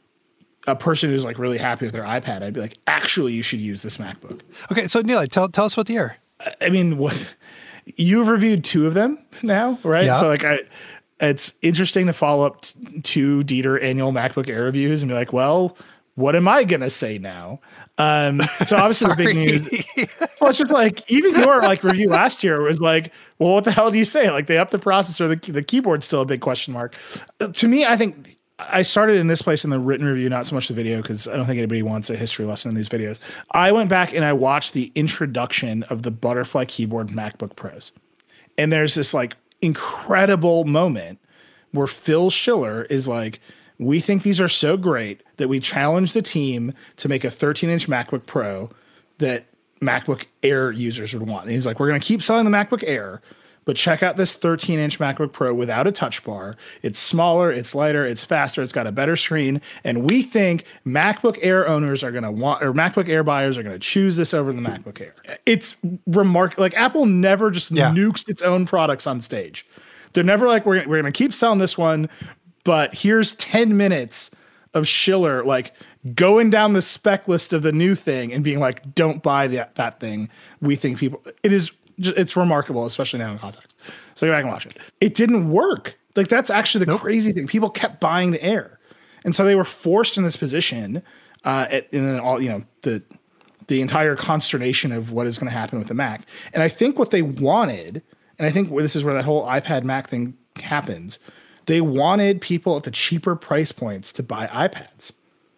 a person who's like really happy with their iPad, I'd be like, actually, you should use this MacBook. Okay, so Neil, tell tell us about the Air. I mean, what you've reviewed two of them now, right? Yeah. So like, I, it's interesting to follow up t- two Dieter annual MacBook Air reviews and be like, well, what am I gonna say now? Um, so obviously the big news. Well, it's just like, even your like review last year was like, well, what the hell do you say? Like, they upped the processor, the the keyboard's still a big question mark. Uh, to me, I think. I started in this place in the written review, not so much the video, because I don't think anybody wants a history lesson in these videos. I went back and I watched the introduction of the Butterfly Keyboard MacBook Pros. And there's this like incredible moment where Phil Schiller is like, we think these are so great that we challenge the team to make a thirteen inch MacBook Pro that MacBook Air users would want. And he's like, we're going to keep selling the MacBook Air, but check out this thirteen inch MacBook Pro without a touch bar. It's smaller, it's lighter, it's faster, it's got a better screen. And we think MacBook Air owners are going to want, or MacBook Air buyers are going to choose this over the MacBook Air. It's remarkable. Like, Apple never just yeah. nukes its own products on stage. They're never like, we're, we're going to keep selling this one, but here's ten minutes of Schiller, like, going down the spec list of the new thing and being like, don't buy that, that thing. We think people, it is, it's remarkable, especially now in context. So go back and watch it. It didn't work. Like, that's actually the nope. crazy thing. People kept buying the Air, and so they were forced in this position. Uh, at, and then all you know, the the entire consternation of what is going to happen with the Mac. And I think what they wanted, and I think this is where that whole iPad Mac thing happens. They wanted people at the cheaper price points to buy iPads,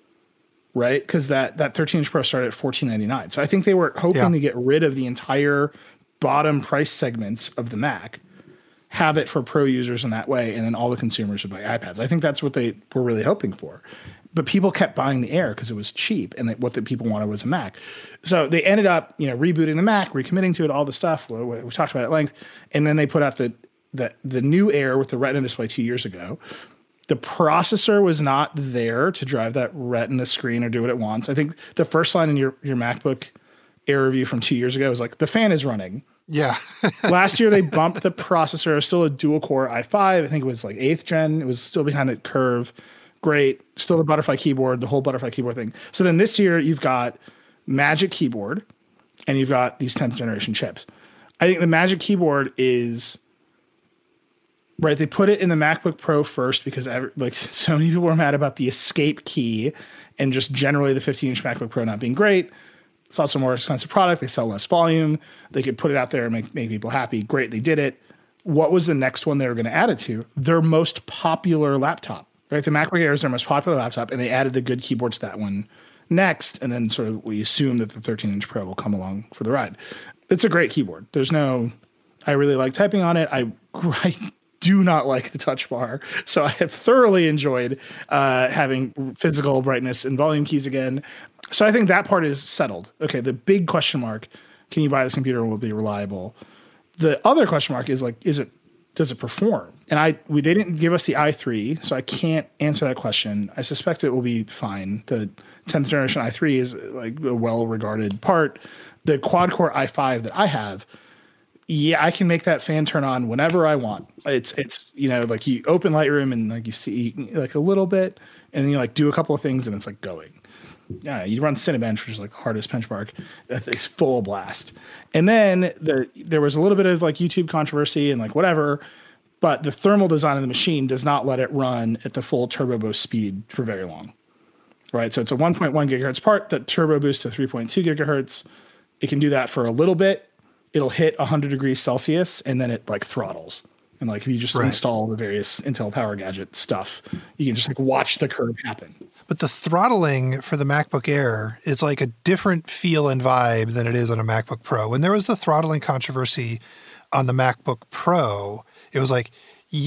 right? Because that that thirteen inch Pro started at fourteen ninety-nine. So I think they were hoping yeah. to get rid of the entire bottom price segments of the Mac, have it for pro users in that way, and then all the consumers would buy iPads. I think that's what they were really hoping for. But people kept buying the Air because it was cheap, and what the people wanted was a Mac. So they ended up, you know, rebooting the Mac, recommitting to it, all the stuff. We, we talked about it at length. And then they put out the, the, the new Air with the Retina display two years ago. The processor was not there to drive that Retina screen or do what it wants. I think the first line in your, your MacBook Air review from two years ago was like, the fan is running. Yeah. Last year, they bumped the processor. It was still a dual-core i five. I think it was like eighth gen. It was still behind the curve. Great. Still the butterfly keyboard, the whole butterfly keyboard thing. So then this year, you've got Magic Keyboard, and you've got these tenth generation chips. I think the Magic Keyboard is... Right, they put it in the MacBook Pro first because every, like so many people were mad about the escape key and just generally the fifteen-inch MacBook Pro not being great. It's also a more expensive product. They sell less volume. They could put it out there and make, make people happy. Great, they did it. What was the next one they were going to add it to? Their most popular laptop. Right, the MacBook Air is their most popular laptop, and they added the good keyboard to that one next. And then sort of we assume that the thirteen-inch Pro will come along for the ride. It's a great keyboard. There's no... I really like typing on it. I... I do not like the touch bar. So I have thoroughly enjoyed uh, having physical brightness and volume keys again. So I think that part is settled. Okay, the big question mark, can you buy this computer and will it be reliable? The other question mark is like, is it, does it perform? And I, we, they didn't give us the i three, so I can't answer that question. I suspect it will be fine. The tenth generation i three is like a well-regarded part. The quad-core i five that I have, yeah, I can make that fan turn on whenever I want. It's, it's you know, like you open Lightroom and like you see like a little bit and then you like do a couple of things and it's like going. Yeah, you run Cinebench, which is like the hardest benchmark. It's full blast. And then the, there was a little bit of like YouTube controversy and like whatever, but the thermal design of the machine does not let it run at the full turbo boost speed for very long. Right, so it's a one point one gigahertz part that turbo boosts to three point two gigahertz. It can do that for a little bit. It'll hit one hundred degrees Celsius and then it like throttles. And like if you just right. install the various Intel Power Gadget stuff, you can just like watch the curve happen. But the throttling for the MacBook Air is like a different feel and vibe than it is on a MacBook Pro. When there was the throttling controversy on the MacBook Pro, it was like,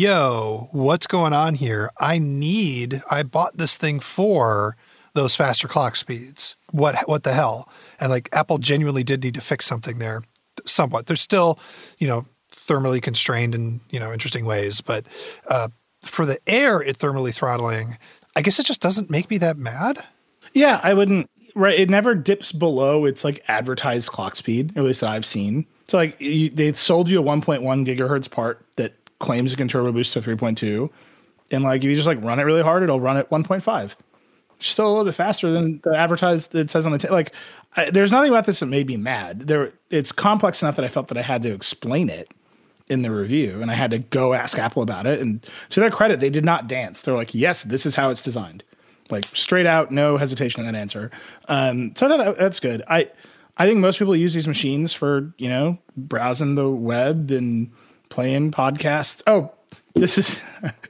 yo, what's going on here? I need, I bought this thing for those faster clock speeds. What, what the hell? And like Apple genuinely did need to fix something there. Somewhat. They're still, you know, thermally constrained in, you know, interesting ways. But uh, for the Air, it thermally throttling, I guess it just doesn't make me that mad. Yeah, I wouldn't. Right. It never dips below its like advertised clock speed, or at least that I've seen. So like you, they sold you a one point one gigahertz part that claims it can turbo boost to three point two. And like if you just like run it really hard, it'll run at one point five. Still a little bit faster than the advertised that it says on the t- like. I, there's nothing about this that made me mad. There, it's complex enough that I felt that I had to explain it in the review, and I had to go ask Apple about it. And to their credit, they did not dance. They're like, "Yes, this is how it's designed," like straight out, no hesitation in that answer. Um, so I thought that's good. I, I think most people use these machines for you know browsing the web and playing podcasts. Oh, this is.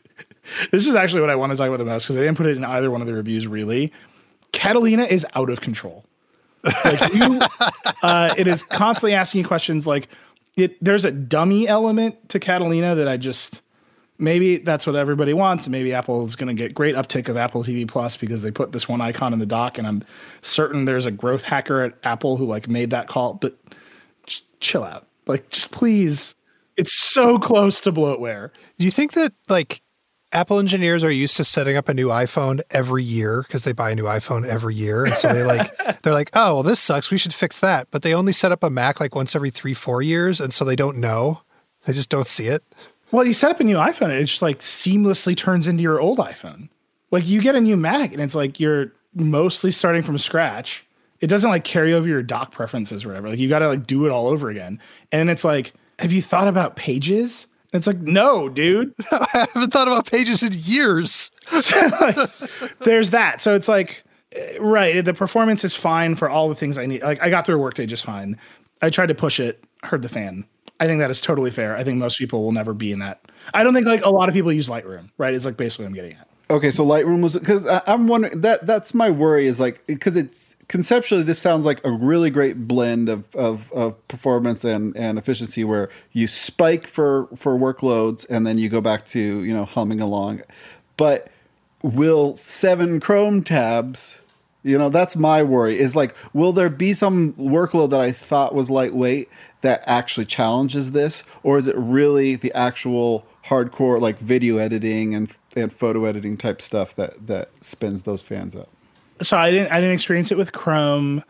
This is actually what I want to talk about the most because I didn't put it in either one of the reviews. Really, Catalina is out of control. Like you, uh, it is constantly asking you questions. Like it, there's a dummy element to Catalina that I just maybe that's what everybody wants. And maybe Apple is going to get great uptake of Apple T V Plus because they put this one icon in the dock, and I'm certain there's a growth hacker at Apple who like made that call. But just chill out, like just please. It's so close to bloatware. Do you think that like Apple engineers are used to setting up a new iPhone every year because they buy a new iPhone every year. And so they like, they're like, oh, well, this sucks. We should fix that. But they only set up a Mac like once every three, four years. And so they don't know. They just don't see it. Well, you set up a new iPhone and it just like seamlessly turns into your old iPhone. Like you get a new Mac and it's like you're mostly starting from scratch. It doesn't like carry over your dock preferences or whatever. Like you got to like do it all over again. And it's like, have you thought about Pages? It's like, no, dude. I haven't thought about Pages in years. So, like, there's that. So it's like, right, the performance is fine for all the things I need. Like I got through a workday just fine. I tried to push it, heard the fan. I think that is totally fair. I think most people will never be in that. I don't think like a lot of people use Lightroom, right? It's like basically what I'm getting at. Okay, so Lightroom was, because I'm wondering, that that's my worry is like, because it's, conceptually, this sounds like a really great blend of, of, of performance and, and efficiency where you spike for, for workloads and then you go back to, you know, humming along. But will seven Chrome tabs, you know, that's my worry is like, will there be some workload that I thought was lightweight that actually challenges this? Or is it really the actual hardcore like video editing and and photo editing type stuff that that spins those fans up? So I didn't I didn't experience it with Chrome.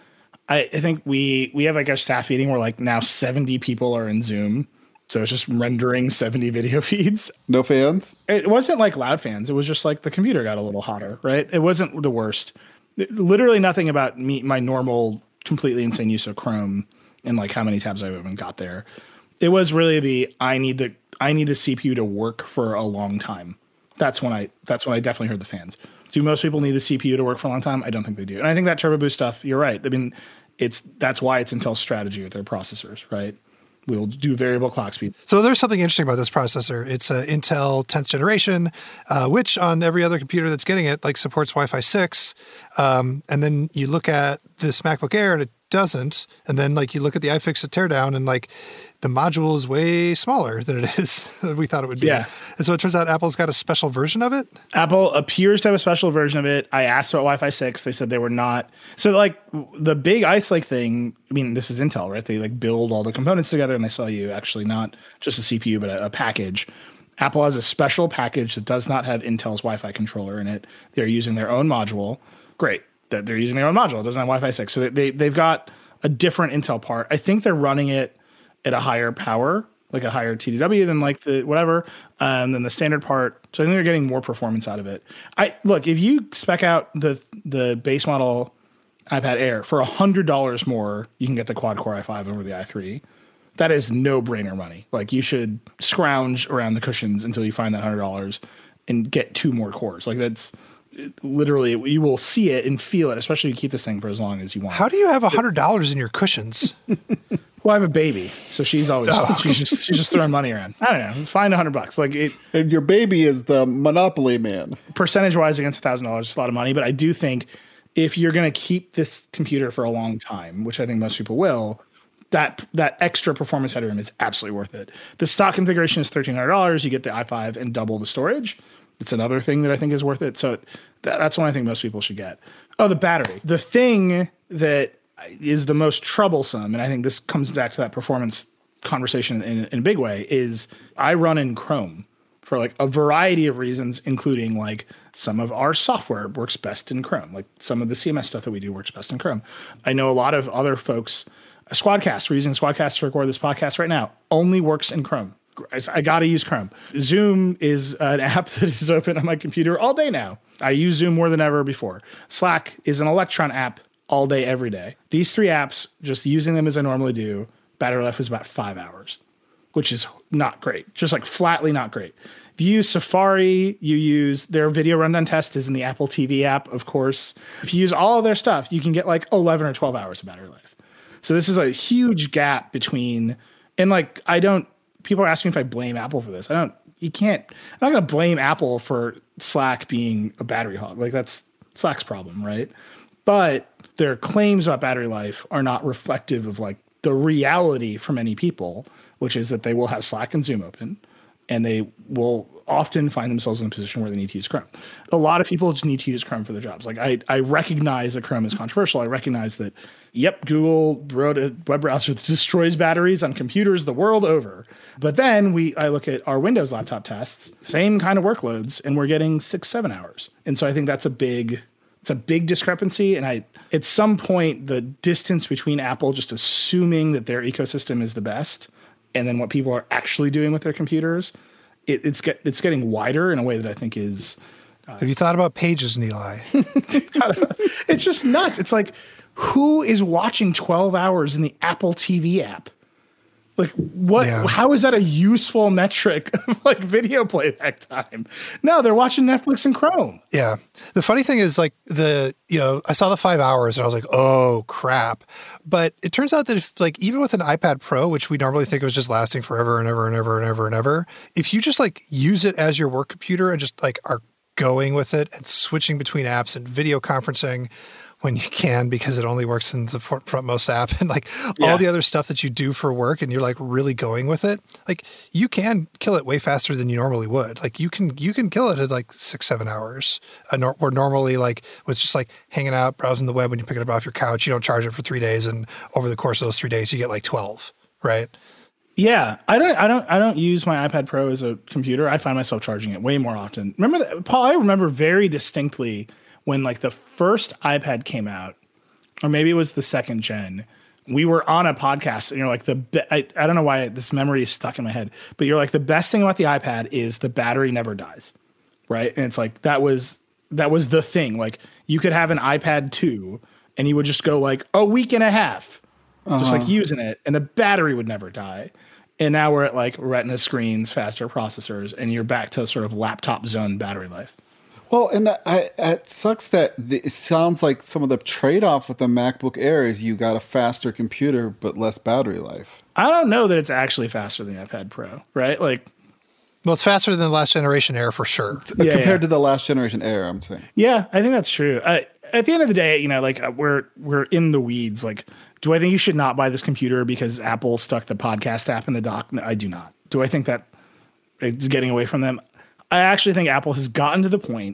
I, I think we we have like our staff meeting where like now seventy people are in Zoom. So it's just rendering seventy video feeds. No fans? It wasn't like loud fans. It was just like the computer got a little hotter, right? It wasn't the worst. It, literally nothing about me, my normal, completely insane use of Chrome and like how many tabs I've even got there. It was really the I need the I need the C P U to work for a long time. That's when I that's when I definitely heard the fans. Do most people need the C P U to work for a long time? I don't think they do. And I think that Turbo Boost stuff, you're right. I mean, it's that's why it's Intel's strategy with their processors, right? We'll do variable clock speed. So there's something interesting about this processor. It's an Intel tenth generation, uh, which on every other computer that's getting it, like supports Wi-Fi six. Um, and then you look at this MacBook Air and it doesn't. And then like you look at the iFixit teardown and like the module is way smaller than it is than we thought it would be. Yeah. And so it turns out Apple's got a special version of it. Apple appears to have a special version of it. I asked about Wi-Fi six. They said they were not. So like the big Ice Lake thing, I mean, this is Intel, right? They like build all the components together and they sell you actually not just a C P U, but a, a package. Apple has a special package that does not have Intel's Wi-Fi controller in it. They're using their own module. Great. That they're using their own module. It doesn't have Wi-Fi six. So they, they've got a different Intel part. I think they're running it at a higher power, like a higher T D W than like the whatever, um, than the standard part. So I think they're getting more performance out of it. I look, if you spec out the the base model iPad Air for a hundred dollars more, you can get the quad core i five over the i three. That is no brainer money. Like you should scrounge around the cushions until you find that hundred dollars and get two more cores. Like that's literally, you will see it and feel it, especially if you keep this thing for as long as you want. How do you have a hundred dollars in your cushions? Well, I have a baby, so she's always Oh. she's just she's just throwing money around. I don't know, find a hundred bucks. Like it, And your baby is the Monopoly man. percentage wise against a thousand dollars, it's a lot of money. But I do think if you're going to keep this computer for a long time, which I think most people will, that that extra performance headroom is absolutely worth it. The stock configuration is thirteen hundred dollars. You get the i five and double the storage. It's another thing that I think is worth it. So that, that's one I think most people should get. Oh, the battery. The thing that is the most troublesome, and I think this comes back to that performance conversation in, in a big way, is I run in Chrome for like a variety of reasons, including like some of our software works best in Chrome. Like some of the C M S stuff that we do works best in Chrome. I know a lot of other folks, Squadcast, we're using Squadcast to record this podcast right now, only works in Chrome. I, I got to use Chrome. Zoom is an app that is open on my computer all day now. I use Zoom more than ever before. Slack is an Electron app all day, every day. These three apps, just using them as I normally do, battery life is about five hours, which is not great. Just like flatly not great. If you use Safari, you use their video rundown test is in the Apple T V app, of course. If you use all of their stuff, you can get like eleven or twelve hours of battery life. So this is a huge gap between, and like, I don't, people are asking if I blame Apple for this. I don't, you can't, I'm not going to blame Apple for Slack being a battery hog. Like that's Slack's problem, right? But their claims about battery life are not reflective of like the reality for many people, which is that they will have Slack and Zoom open and they will often find themselves in a position where they need to use Chrome. A lot of people just need to use Chrome for their jobs. Like I, I recognize that Chrome is controversial. I recognize that, yep, Google wrote a web browser that destroys batteries on computers the world over. But then we, I look at our Windows laptop tests, same kind of workloads, and we're getting six, seven hours. And so I think that's a big, it's a big discrepancy. And I, at some point, the distance between Apple just assuming that their ecosystem is the best and then what people are actually doing with their computers, it, it's get, it's getting wider in a way that I think is. Uh, Have you thought about Pages, Neil? It's just nuts. It's like, who is watching twelve hours in the Apple T V app? Like, what? Yeah. How is that a useful metric of like video playback time? No, they're watching Netflix and Chrome. Yeah. The funny thing is, like, the, you know, I saw the five hours and I was like, oh, crap. But it turns out that if, like, even with an iPad Pro, which we normally think was just lasting forever and ever and ever and ever and ever, if you just, like, use it as your work computer and just, like, are going with it and switching between apps and video conferencing when you can, because it only works in the frontmost app, and like Yeah. all the other stuff that you do for work, and you're like really going with it, like you can kill it way faster than you normally would. Like you can you can kill it at like six, seven hours. Uh, nor- where normally like with just like hanging out, browsing the web when you pick it up off your couch, you don't charge it for three days, and over the course of those three days, you get like twelve, right? Yeah, I don't, I don't, I don't use my iPad Pro as a computer. I find myself charging it way more often. Remember, that, Paul? I remember very distinctly when like the first iPad came out, or maybe it was the second gen. We were on a podcast and you're like, the be- I, I don't know why this memory is stuck in my head, but you're like, the best thing about the iPad is the battery never dies. Right. And it's like, that was, that was the thing. Like you could have an iPad two and you would just go like a week and a half, uh-huh. just like using it, and the battery would never die. And now we're at like Retina screens, faster processors, and you're back to sort of laptop zone battery life. Well, and I, it sucks that the, it sounds like some of the trade-off with the MacBook Air is you got a faster computer but less battery life. I don't know that it's actually faster than the iPad Pro, right? Like, well, it's faster than the last generation Air for sure. Yeah, compared yeah. to the last generation Air, I'm saying. Yeah, I think that's true. Uh, at the end of the day, you know, like we're we're in the weeds. Like, do I think you should not buy this computer because Apple stuck the podcast app in the dock? No, I do not. Do I think that it's getting away from them? I actually think Apple has gotten to the point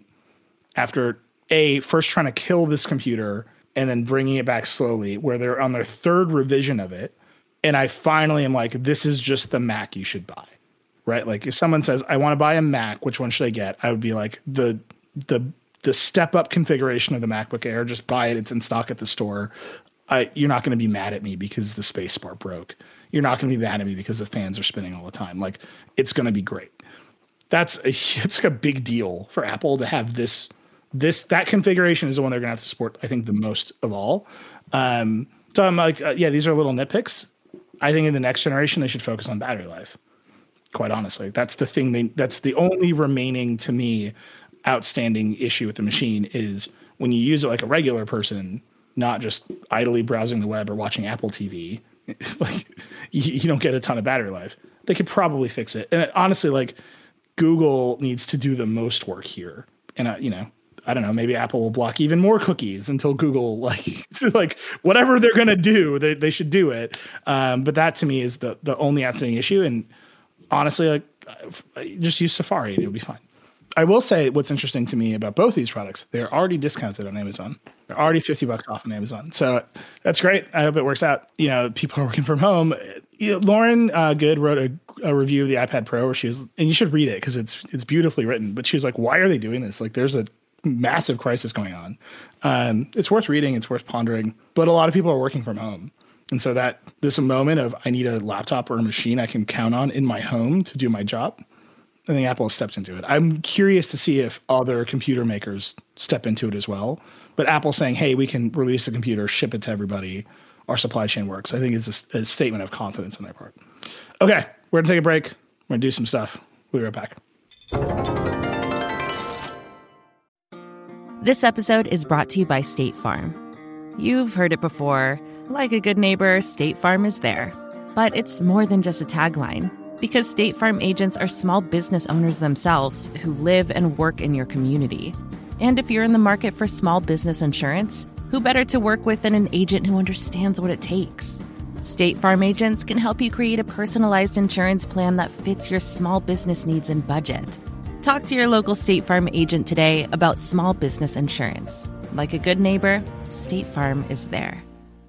after a first trying to kill this computer and then bringing it back slowly, where they're on their third revision of it. And I finally am like, this is just the Mac you should buy, right? Like if someone says, I want to buy a Mac, which one should I get? I would be like the, the, the step up configuration of the MacBook Air, just buy it. It's in stock at the store. I, you're not going to be mad at me because the space bar broke. You're not going to be mad at me because the fans are spinning all the time. Like it's going to be great. That's a, it's like a big deal for Apple to have this, this, that configuration is the one they're going to have to support, I think, the most of all. Um, so I'm like, uh, yeah, these are little nitpicks. I think in the next generation, they should focus on battery life. Quite honestly, that's the thing. They, that's the only remaining to me outstanding issue with the machine is when you use it like a regular person, not just idly browsing the web or watching Apple T V, like you, you don't get a ton of battery life. They could probably fix it. And honestly, like Google needs to do the most work here. And, uh, you know, I don't know, maybe Apple will block even more cookies until Google, like, like whatever they're going to do, they, they should do it. Um, but that to me is the, the only outstanding issue. And honestly, like just use Safari and it'll be fine. I will say what's interesting to me about both these products, they're already discounted on Amazon. They're already fifty bucks off on Amazon. So that's great. I hope it works out. You know, people are working from home. You know, Lauren uh, Good wrote a, a review of the iPad Pro where she was, and you should read it because it's, it's beautifully written, but she was like, why are they doing this? Like there's a massive crisis going on. Um, it's worth reading. It's worth pondering, but a lot of people are working from home. And so that this moment of I need a laptop or a machine I can count on in my home to do my job, I think Apple has stepped into it. I'm curious to see if other computer makers step into it as well. But Apple saying, hey, we can release a computer, ship it to everybody, our supply chain works, I think is a, a statement of confidence on their part. Okay, we're going to take a break. We're going to do some stuff. We'll be right back. This episode is brought to you by State Farm. You've heard it before. Like a good neighbor, State Farm is there. But it's more than just a tagline. Because State Farm agents are small business owners themselves who live and work in your community. And if you're in the market for small business insurance, who better to work with than an agent who understands what it takes? State Farm agents can help you create a personalized insurance plan that fits your small business needs and budget. Talk to your local State Farm agent today about small business insurance. Like a good neighbor, State Farm is there.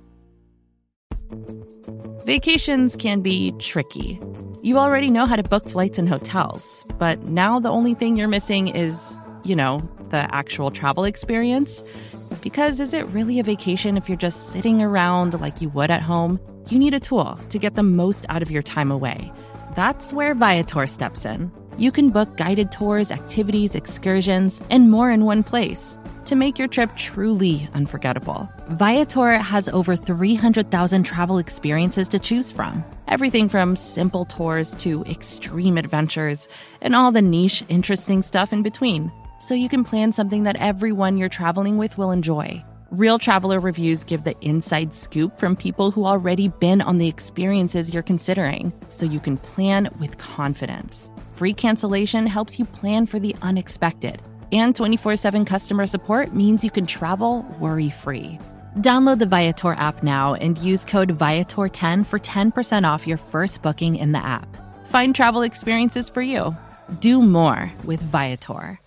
Vacations can be tricky. You already know how to book flights and hotels, but now the only thing you're missing is, you know, the actual travel experience. Because is it really a vacation if you're just sitting around like you would at home? You need a tool to get the most out of your time away. That's where Viator steps in. You can book guided tours, activities, excursions, and more in one place to make your trip truly unforgettable. Viator has over three hundred thousand travel experiences to choose from. Everything from simple tours to extreme adventures and all the niche, interesting stuff in between. So you can plan something that everyone you're traveling with will enjoy. Real traveler reviews give the inside scoop from people who already been on the experiences you're considering, so you can plan with confidence. Free cancellation helps you plan for the unexpected. And twenty-four seven customer support means you can travel worry-free. Download the Viator app now and use code Viator ten for ten percent off your first booking in the app. Find travel experiences for you. Do more with Viator.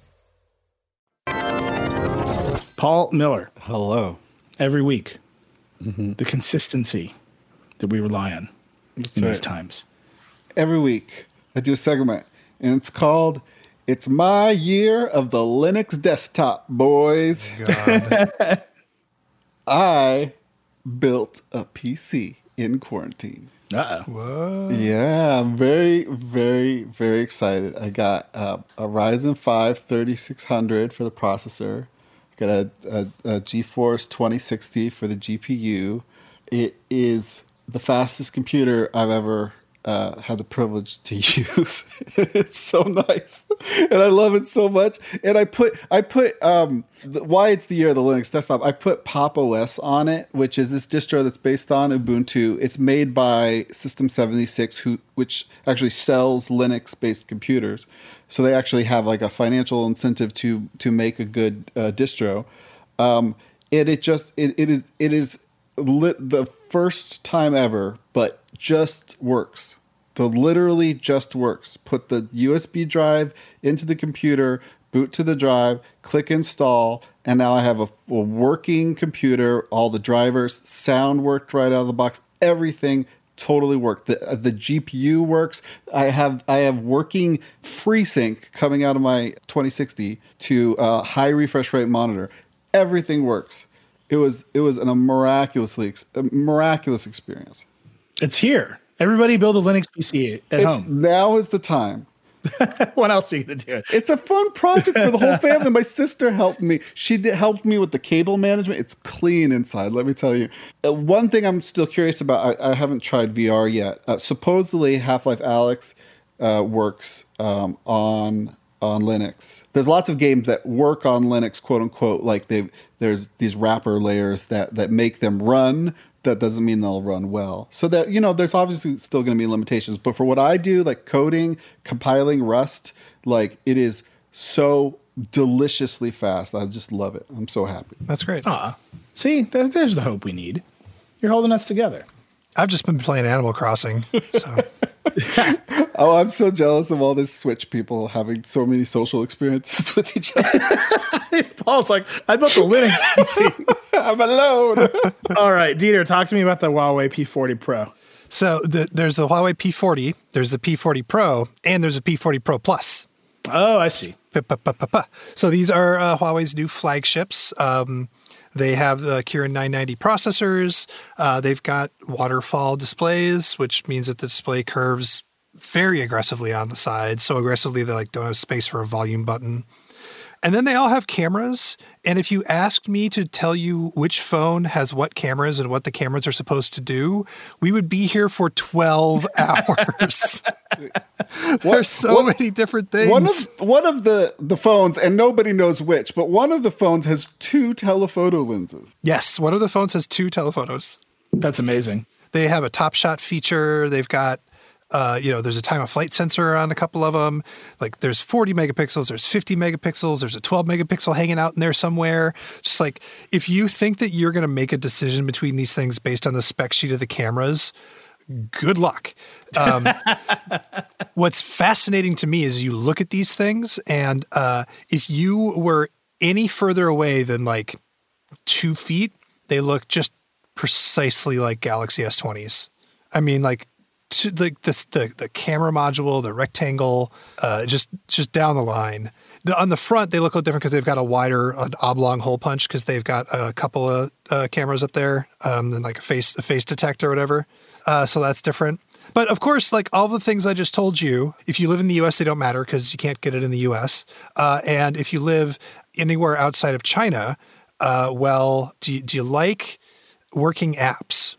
Paul Miller. Hello. Every week, mm-hmm. the consistency that we rely on That's in right. these times. Every week, I do a segment, and it's called It's My Year of the Linux Desktop, Boys. God. I built a P C in quarantine. Uh oh. Whoa. Yeah, I'm very, very, very excited. I got uh, a Ryzen five thirty-six hundred for the processor. Got a, a, a GeForce twenty sixty for the G P U. It is the fastest computer I've ever uh, had the privilege to use. It's so nice, and I love it so much. And I put, I put, um, the, why it's the year of the Linux desktop. I put Pop! O S on it, which is this distro that's based on Ubuntu. It's made by System seventy-six, who which actually sells Linux-based computers. So they actually have like a financial incentive to to make a good uh, distro. Um, and it just it, it is it is lit the first time ever, but just works. The literally just works. Put the U S B drive into the computer, boot to the drive, click install, and now I have a, a working computer. All the drivers, sound worked right out of the box. Everything totally worked. The the G P U works. I have I have working FreeSync coming out of my twenty sixty to a high refresh rate monitor. Everything works. It was it was an, a miraculously a miraculous experience. It's here. Everybody build a Linux P C at It's, home. now is the time. What else are you going to do? It? It's a fun project for the whole family. My sister helped me. She did, helped me with the cable management. It's clean inside, let me tell you. Uh, one thing I'm still curious about, I, I haven't tried V R yet. Uh, supposedly, Half-Life Alyx uh, works um, on on Linux. There's lots of games that work on Linux, quote unquote, like they there's these wrapper layers that that make them run. That doesn't mean they'll run well. So that, you know, there's obviously still going to be limitations. But for what I do, like coding, compiling Rust, like it is so deliciously fast. I just love it. I'm so happy. That's great. Aw. See, th- there's the hope we need. You're holding us together. I've just been playing Animal Crossing. So. Oh, I'm so jealous of all these Switch people having so many social experiences with each other. Paul's like, I built the Linux P C. I'm alone. All right, Dieter, talk to me about the Huawei P forty Pro. So the, there's the Huawei P forty, there's the P forty Pro, and there's a P forty Pro Plus. Oh, I see. Pa-pa-pa-pa-pa. So these are uh, Huawei's new flagships. Um, they have the Kirin nine ninety processors. Uh, they've got waterfall displays, which means that the display curves very aggressively on the side. So aggressively they like don't have space for a volume button. And then they all have cameras. And if you asked me to tell you which phone has what cameras and what the cameras are supposed to do, we would be here for twelve hours. There's so what, many different things. One of one of the, the phones, and nobody knows which, but one of the phones has two telephoto lenses. Yes, one of the phones has two telephotos. That's amazing. They have a top shot feature. They've got Uh, you know, there's a time of flight sensor on a couple of them. Like there's forty megapixels, there's fifty megapixels, there's a twelve megapixel hanging out in there somewhere. Just like if you think that you're going to make a decision between these things based on the spec sheet of the cameras, good luck. Um, what's fascinating to me is you look at these things and uh, if you were any further away than like two feet, they look just precisely like Galaxy S twenties. I mean, like, To the, the the the camera module, the rectangle, uh, just just down the line. The, on the front, they look a little different because they've got a wider, an oblong hole punch because they've got a couple of uh, cameras up there, um, and like a face a face detector or whatever. Uh, so that's different. But of course, like all the things I just told you, if you live in the U S, they don't matter because you can't get it in the U S. Uh, and if you live anywhere outside of China, uh, well, do you, do you like working apps?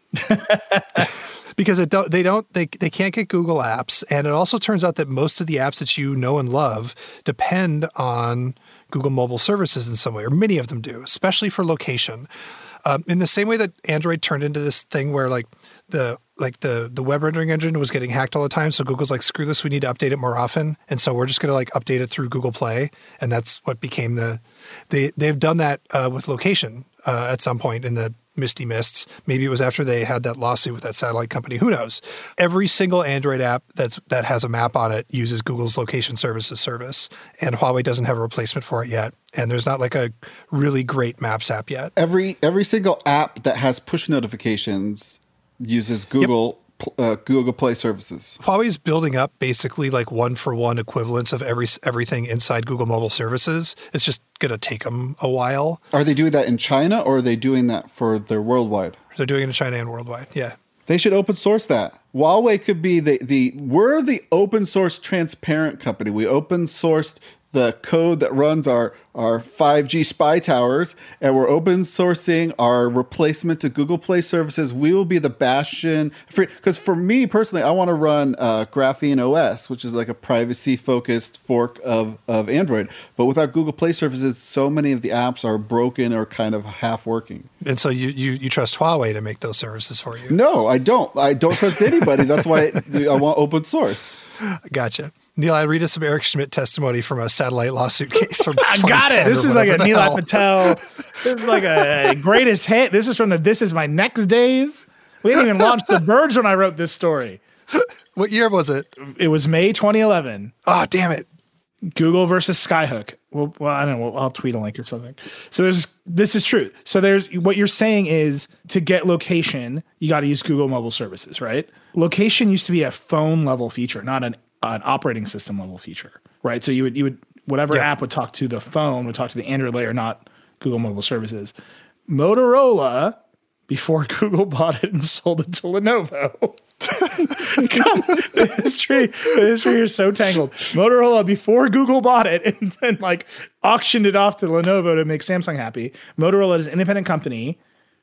Because it don't, they don't, they, they can't get Google apps. And it also turns out that most of the apps that you know and love depend on Google mobile services in some way, or many of them do, especially for location. Um, in the same way that Android turned into this thing where like the, like the, the web rendering engine was getting hacked all the time. So Google's like, screw this, we need to update it more often. And so we're just going to like update it through Google Play. And that's what became the, they, they've done that uh, with location uh, at some point in the misty mists. Maybe it was after they had that lawsuit with that satellite company. Who knows? Every single Android app that's that has a map on it uses Google's location services service, and Huawei doesn't have a replacement for it yet. And there's not like a really great Maps app yet. Every every single app that has push notifications uses Google yep. uh, Google Play services. Huawei's building up basically like one-for-one equivalents of every everything inside Google Mobile Services. It's just going to take them a while. Are they doing that in China, or are they doing that for their worldwide? They're doing it in China and worldwide, yeah. They should open source that. Huawei could be the, the we're the open source transparent company. We open sourced the code that runs our, our five G spy towers, and we're open sourcing our replacement to Google Play services. We will be the bastion. Because for, for me personally, I want to run uh, Graphene O S, which is like a privacy-focused fork of, of Android. But without Google Play services, so many of the apps are broken or kind of half working. And so you, you, you trust Huawei to make those services for you? No, I don't. I don't trust anybody. That's why I, I want open source. Gotcha. Neil, I read us some Eric Schmidt testimony from a satellite lawsuit case from I got it. This is like a Nilay Patel. This is like a greatest hit. This is from the This Is My Next days. We didn't even launch The Verge when I wrote this story. What year was it? It was May twenty eleven. Oh, damn it. Google versus Skyhook. Well, well I don't know. I'll tweet a link or something. So there's this is true. So there's what you're saying is to get location, you got to use Google Mobile Services, right? Location used to be a phone level feature, not an an operating system level feature, right? So you would you would whatever yeah. app would talk to the phone would talk to the Android layer, not Google Mobile Services. Motorola, before Google bought it and sold it to Lenovo. God, the history, the history is so tangled. Motorola, before Google bought it and then like auctioned it off to Lenovo to make Samsung happy, Motorola is an independent company,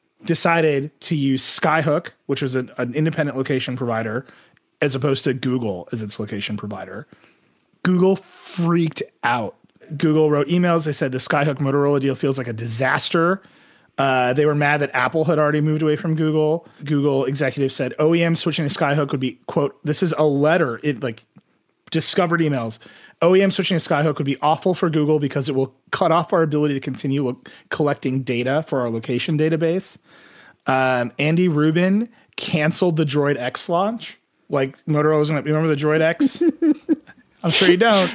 decided to use Skyhook, which was an, an independent location provider, as opposed to Google as its location provider. Google freaked out. Google wrote emails. They said the Skyhook Motorola deal feels like a disaster. Uh, they were mad that Apple had already moved away from Google. Google executives said O E M switching to Skyhook would be, quote, this is a letter, it like discovered emails. O E M switching to Skyhook would be awful for Google because it will cut off our ability to continue lo- collecting data for our location database. Um, Andy Rubin canceled the Droid X launch. Like Motorola was going to, remember the Droid X? I'm sure you don't.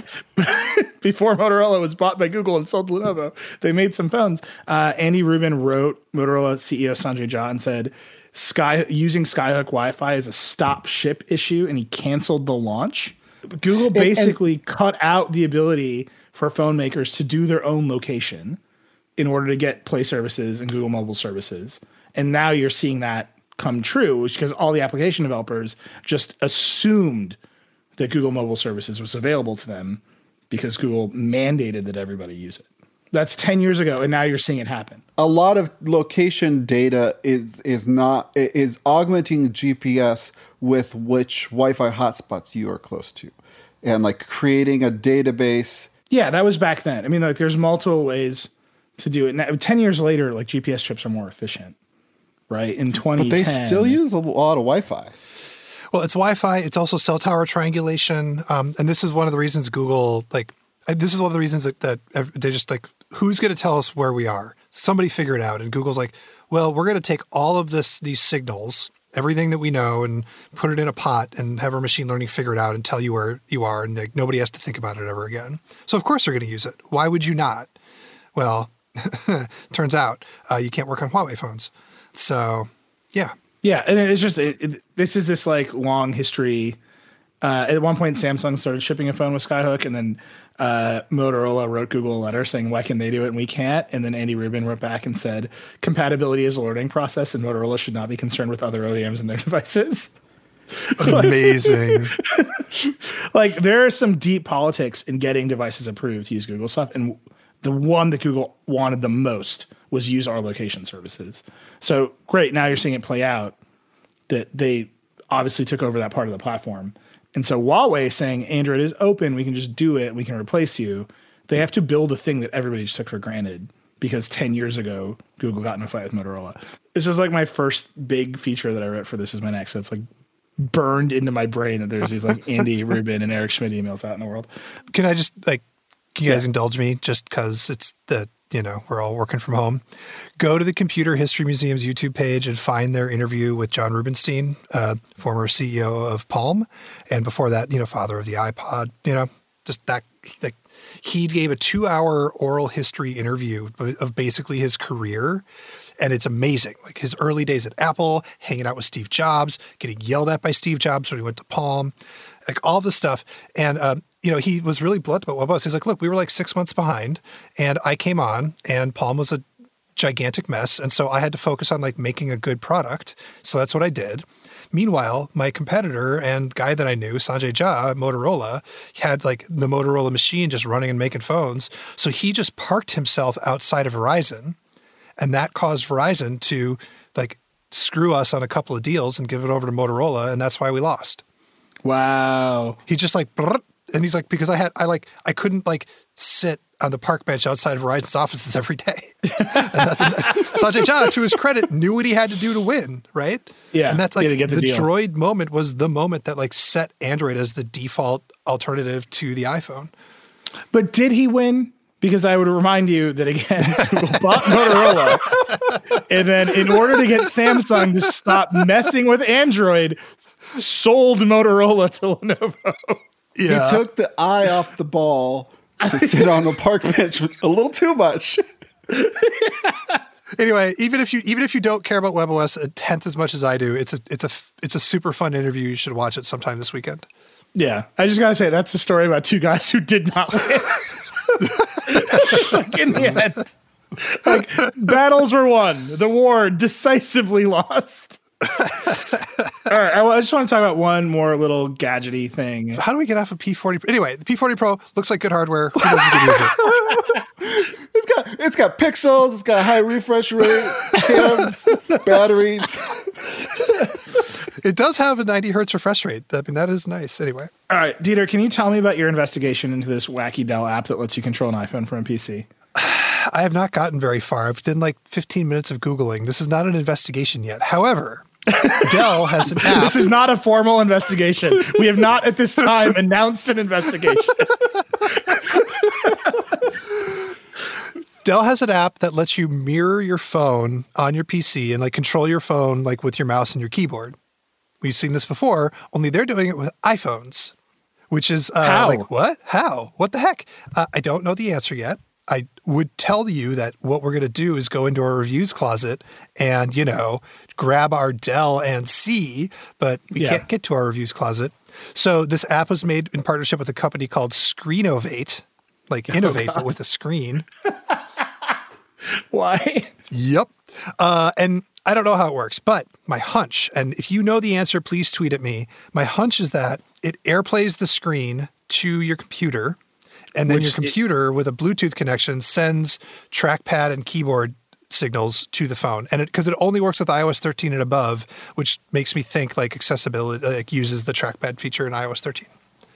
Before Motorola was bought by Google and sold to Lenovo, they made some phones. Uh, Andy Rubin wrote Motorola C E O Sanjay Jha and said, Sky using Skyhook Wi-Fi is a stop ship issue, and he canceled the launch. Google basically and, and, cut out the ability for phone makers to do their own location in order to get Play services and Google Mobile services. And now you're seeing that come true, which because all the application developers just assumed that Google Mobile Services was available to them because Google mandated that everybody use it. That's ten years ago, and now you're seeing it happen. A lot of location data is is not is augmenting G P S with which Wi-Fi hotspots you are close to, and like creating a database. Yeah, that was back then. I mean, like there's multiple ways to do it. Now, ten years later, like G P S chips are more efficient, right? In twenty ten, but they still use a lot of Wi-Fi. Well, it's Wi-Fi. It's also cell tower triangulation. Um, and this is one of the reasons Google, like, this is one of the reasons that, that they just like, who's going to tell us where we are? Somebody figure it out. And Google's like, well, we're going to take all of this, these signals, everything that we know, and put it in a pot and have our machine learning figure it out and tell you where you are. And like, nobody has to think about it ever again. So of course they're going to use it. Why would you not? Well, turns out uh, you can't work on Huawei phones. So yeah. Yeah, and it's just it, it, this is this like long history. Uh, at one point, Samsung started shipping a phone with Skyhook, and then uh, Motorola wrote Google a letter saying, "Why can they do it and we can't?" And then Andy Rubin wrote back and said, "Compatibility is a learning process, and Motorola should not be concerned with other O E Ms and their devices." Amazing. Like there are some deep politics in getting devices approved to use Google stuff, and the one that Google wanted the most was use our location services. So great, now you're seeing it play out that they obviously took over that part of the platform. And so Huawei saying Android is open, we can just do it, we can replace you. They have to build a thing that everybody just took for granted because ten years ago, Google got in a fight with Motorola. This is like my first big feature that I wrote for This Is My Next. So it's like burned into my brain that there's these like Andy Rubin and Eric Schmidt emails out in the world. Can I just like, can you guys Yeah. indulge me just because it's the, you know, we're all working from home. Go to the Computer History Museum's YouTube page and find their interview with John Rubinstein, uh, former C E O of Palm. And before that, you know, father of the iPod, you know, just that, like, he gave a two hour oral history interview of basically his career. And it's amazing. Like his early days at Apple, hanging out with Steve Jobs, getting yelled at by Steve Jobs when he went to Palm, like all this stuff. And, um, you know, he was really blunt about WebOS. He's like, look, we were like six months behind and I came on and Palm was a gigantic mess. And so I had to focus on like making a good product. So that's what I did. Meanwhile, my competitor and guy that I knew, Sanjay Jha at Motorola, had like the Motorola machine just running and making phones. So he just parked himself outside of Verizon, and that caused Verizon to like screw us on a couple of deals and give it over to Motorola, and that's why we lost. Wow. He just like, and he's like, because I had, I like, I couldn't like sit on the park bench outside of Verizon's offices every day. Sanjay Jha, to his credit, knew what he had to do to win, right? Yeah. And that's like the, the, the Droid moment was the moment that like set Android as the default alternative to the iPhone. But did he win? Because I would remind you that, again, Google bought Motorola. And then in order to get Samsung to stop messing with Android, sold Motorola to Lenovo. Yeah. He took the eye off the ball to sit on the park bench with a little too much. Anyway, even if you even if you don't care about WebOS a tenth as much as I do, it's a it's a it's a super fun interview. You should watch it sometime this weekend. Yeah, I just gotta say that's a story about two guys who did not win. Like in the end, like battles were won, the war decisively lost. All right, I just want to talk about one more little gadgety thing. How do we get off of P forty? Anyway, the P forty Pro looks like good hardware. Who knows who can use it? It's got it's got pixels. It's got a high refresh rate, cams, batteries. It does have a ninety hertz refresh rate. I mean, that is nice. Anyway. All right, Dieter, can you tell me about your investigation into this wacky Dell app that lets you control an iPhone from a P C? I have not gotten very far. I've done like fifteen minutes of Googling. This is not an investigation yet. However, Dell has an app. This is not a formal investigation. We have not at this time announced an investigation. Dell has an app that lets you mirror your phone on your P C and like control your phone like with your mouse and your keyboard. We've seen this before, only they're doing it with iPhones, which is uh, How? like, what? How? What the heck? Uh, I don't know the answer yet. I would tell you that what we're going to do is go into our reviews closet and, you know, grab our Dell and see, but we Yeah. can't get to our reviews closet. So this app was made in partnership with a company called Screenovate, like innovate, but with a screen. Why? Yep. Uh, and I don't know how it works, but my hunch, and if you know the answer, please tweet at me. My hunch is that it airplays the screen to your computer, and then Which your it- computer with a Bluetooth connection sends trackpad and keyboard signals to the phone. And it because it only works with i O S thirteen and above, which makes me think like accessibility like uses the trackpad feature in i O S thirteen.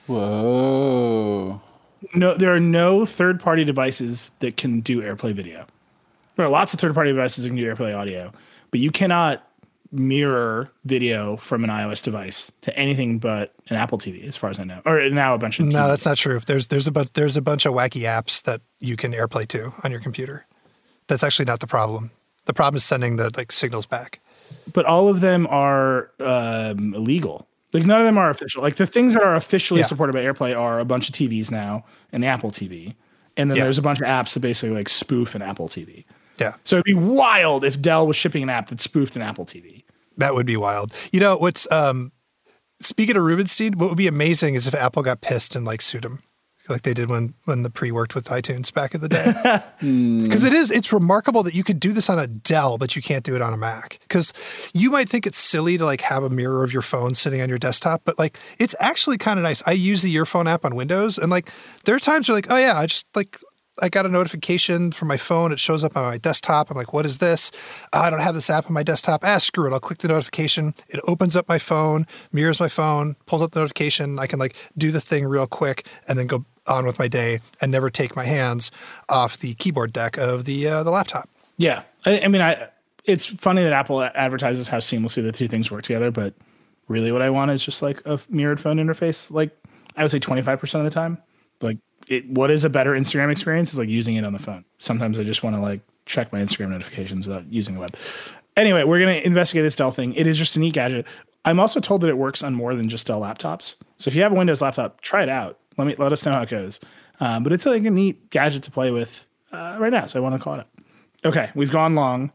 Whoa. No, there are no third-party devices that can do AirPlay video. There are lots of third-party devices that can do AirPlay audio, but you cannot mirror video from an iOS device to anything but an Apple T V, as far as I know, or now a bunch of. No, T Vs. that's not true. There's there's a bu- there's a bunch of wacky apps that you can AirPlay to on your computer. That's actually not the problem. The problem is sending the like signals back. But all of them are um, illegal. Like none of them are official. Like the things that are officially Yeah. supported by AirPlay are a bunch of T Vs now and the Apple T V, and then Yeah. there's a bunch of apps that basically like spoof an Apple T V. Yeah. So it'd be wild if Dell was shipping an app that spoofed an Apple T V. That would be wild. You know, what's um speaking of Rubenstein, what would be amazing is if Apple got pissed and like sued him. Like they did when when the pre worked with iTunes back in the day. Because it is it's remarkable that you could do this on a Dell, but you can't do it on a Mac. Because you might think it's silly to like have a mirror of your phone sitting on your desktop, but like it's actually kind of nice. I use the Earphone app on Windows, and like there are times where like, oh yeah, I just like I got a notification from my phone. It shows up on my desktop. I'm like, what is this? Uh, I don't have this app on my desktop. Ah, screw it. I'll click the notification. It opens up my phone, mirrors my phone, pulls up the notification. I can like do the thing real quick and then go on with my day and never take my hands off the keyboard deck of the uh, the laptop. Yeah, I, I mean, I. It's funny that Apple advertises how seamlessly the two things work together, but really, what I want is just like a mirrored phone interface. Like I would say, twenty-five percent of the time, like. It, what is a better Instagram experience is like using it on the phone. Sometimes I just want to like check my Instagram notifications without using the web. Anyway, we're going to investigate this Dell thing. It is just a neat gadget. I'm also told that it works on more than just Dell laptops. So if you have a Windows laptop, try it out. Let me let us know how it goes. Um, but it's like a neat gadget to play with uh, right now. So I want to call it up. Okay, we've gone long.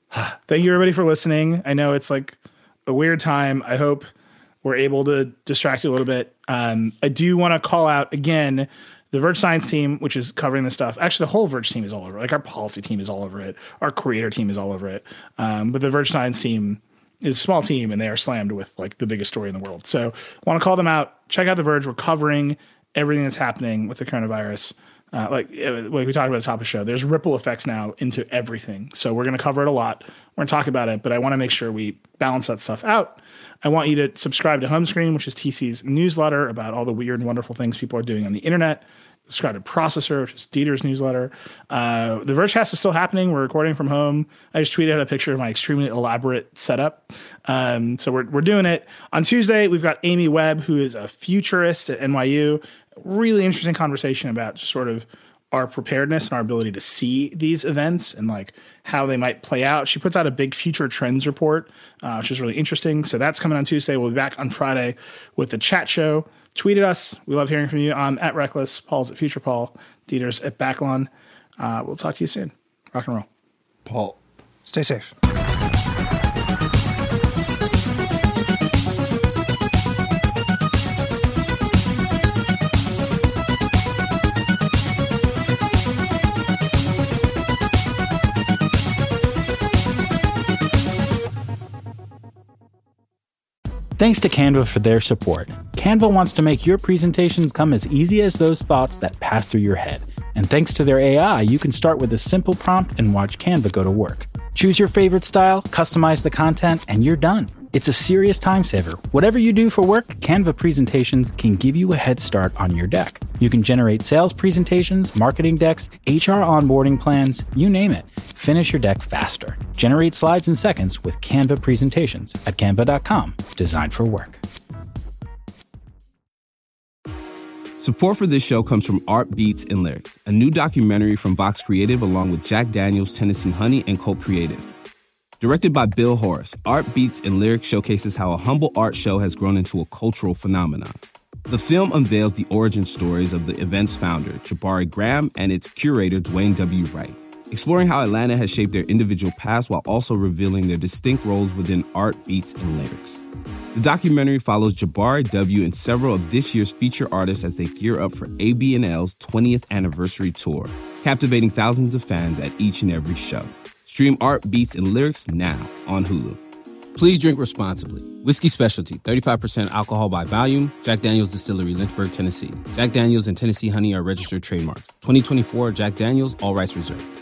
Thank you, everybody, for listening. I know it's like a weird time. I hope we're able to distract you a little bit. Um, I do want to call out again the Verge Science team, which is covering this stuff. Actually, the whole Verge team is all over it. Like our policy team is all over it. Our creator team is all over it. Um, but the Verge Science team is a small team, and they are slammed with like the biggest story in the world. So I want to call them out. Check out The Verge. We're covering everything that's happening with the coronavirus. Uh, like, like we talked about at the top of the show, there's ripple effects now into everything. So we're going to cover it a lot. We're going to talk about it, but I want to make sure we balance that stuff out. I want you to subscribe to Home Screen, which is T C's newsletter about all the weird and wonderful things people are doing on the internet. Subscribe to Processor, which is Dieter's newsletter. Uh, the Vergecast is still happening. We're recording from home. I just tweeted out a picture of my extremely elaborate setup. Um, so we're we're doing it. On Tuesday, we've got Amy Webb, who is a futurist at N Y U. Really interesting conversation about just sort of our preparedness and our ability to see these events and like how they might play out. She puts out a big future trends report, uh, which is really interesting. So that's coming on Tuesday. We'll be back on Friday with the chat show. Tweet at us. We love hearing from you. I'm at Reckless. Paul's at Future Paul. Dieter's at Backlon. Uh, we'll talk to you soon. Rock and roll. Paul. Stay safe. Thanks to Canva for their support. Canva wants to make your presentations come as easy as those thoughts that pass through your head. And thanks to their A I, you can start with a simple prompt and watch Canva go to work. Choose your favorite style, customize the content, and you're done. It's a serious time saver. Whatever you do for work, Canva presentations can give you a head start on your deck. You can generate sales presentations, marketing decks, H R onboarding plans, you name it. Finish your deck faster. Generate slides in seconds with Canva presentations at canva dot com. Designed for work. Support for this show comes from Art Beats and Lyrics, a new documentary from Vox Creative along with Jack Daniels, Tennessee Honey, and Colt Creative. Directed by Bill Horace, Art Beats and Lyrics showcases how a humble art show has grown into a cultural phenomenon. The film unveils the origin stories of the event's founder, Jabari Graham, and its curator, Dwayne W. Wright, exploring how Atlanta has shaped their individual paths while also revealing their distinct roles within art, beats, and lyrics. The documentary follows Jabari W. and several of this year's feature artists as they gear up for A B and L's twentieth anniversary tour, captivating thousands of fans at each and every show. Stream Art, Beats, and Lyrics now on Hulu. Please drink responsibly. Whiskey Specialty, thirty-five percent alcohol by volume. Jack Daniels Distillery, Lynchburg, Tennessee. Jack Daniels and Tennessee Honey are registered trademarks. twenty twenty-four Jack Daniels, all rights reserved.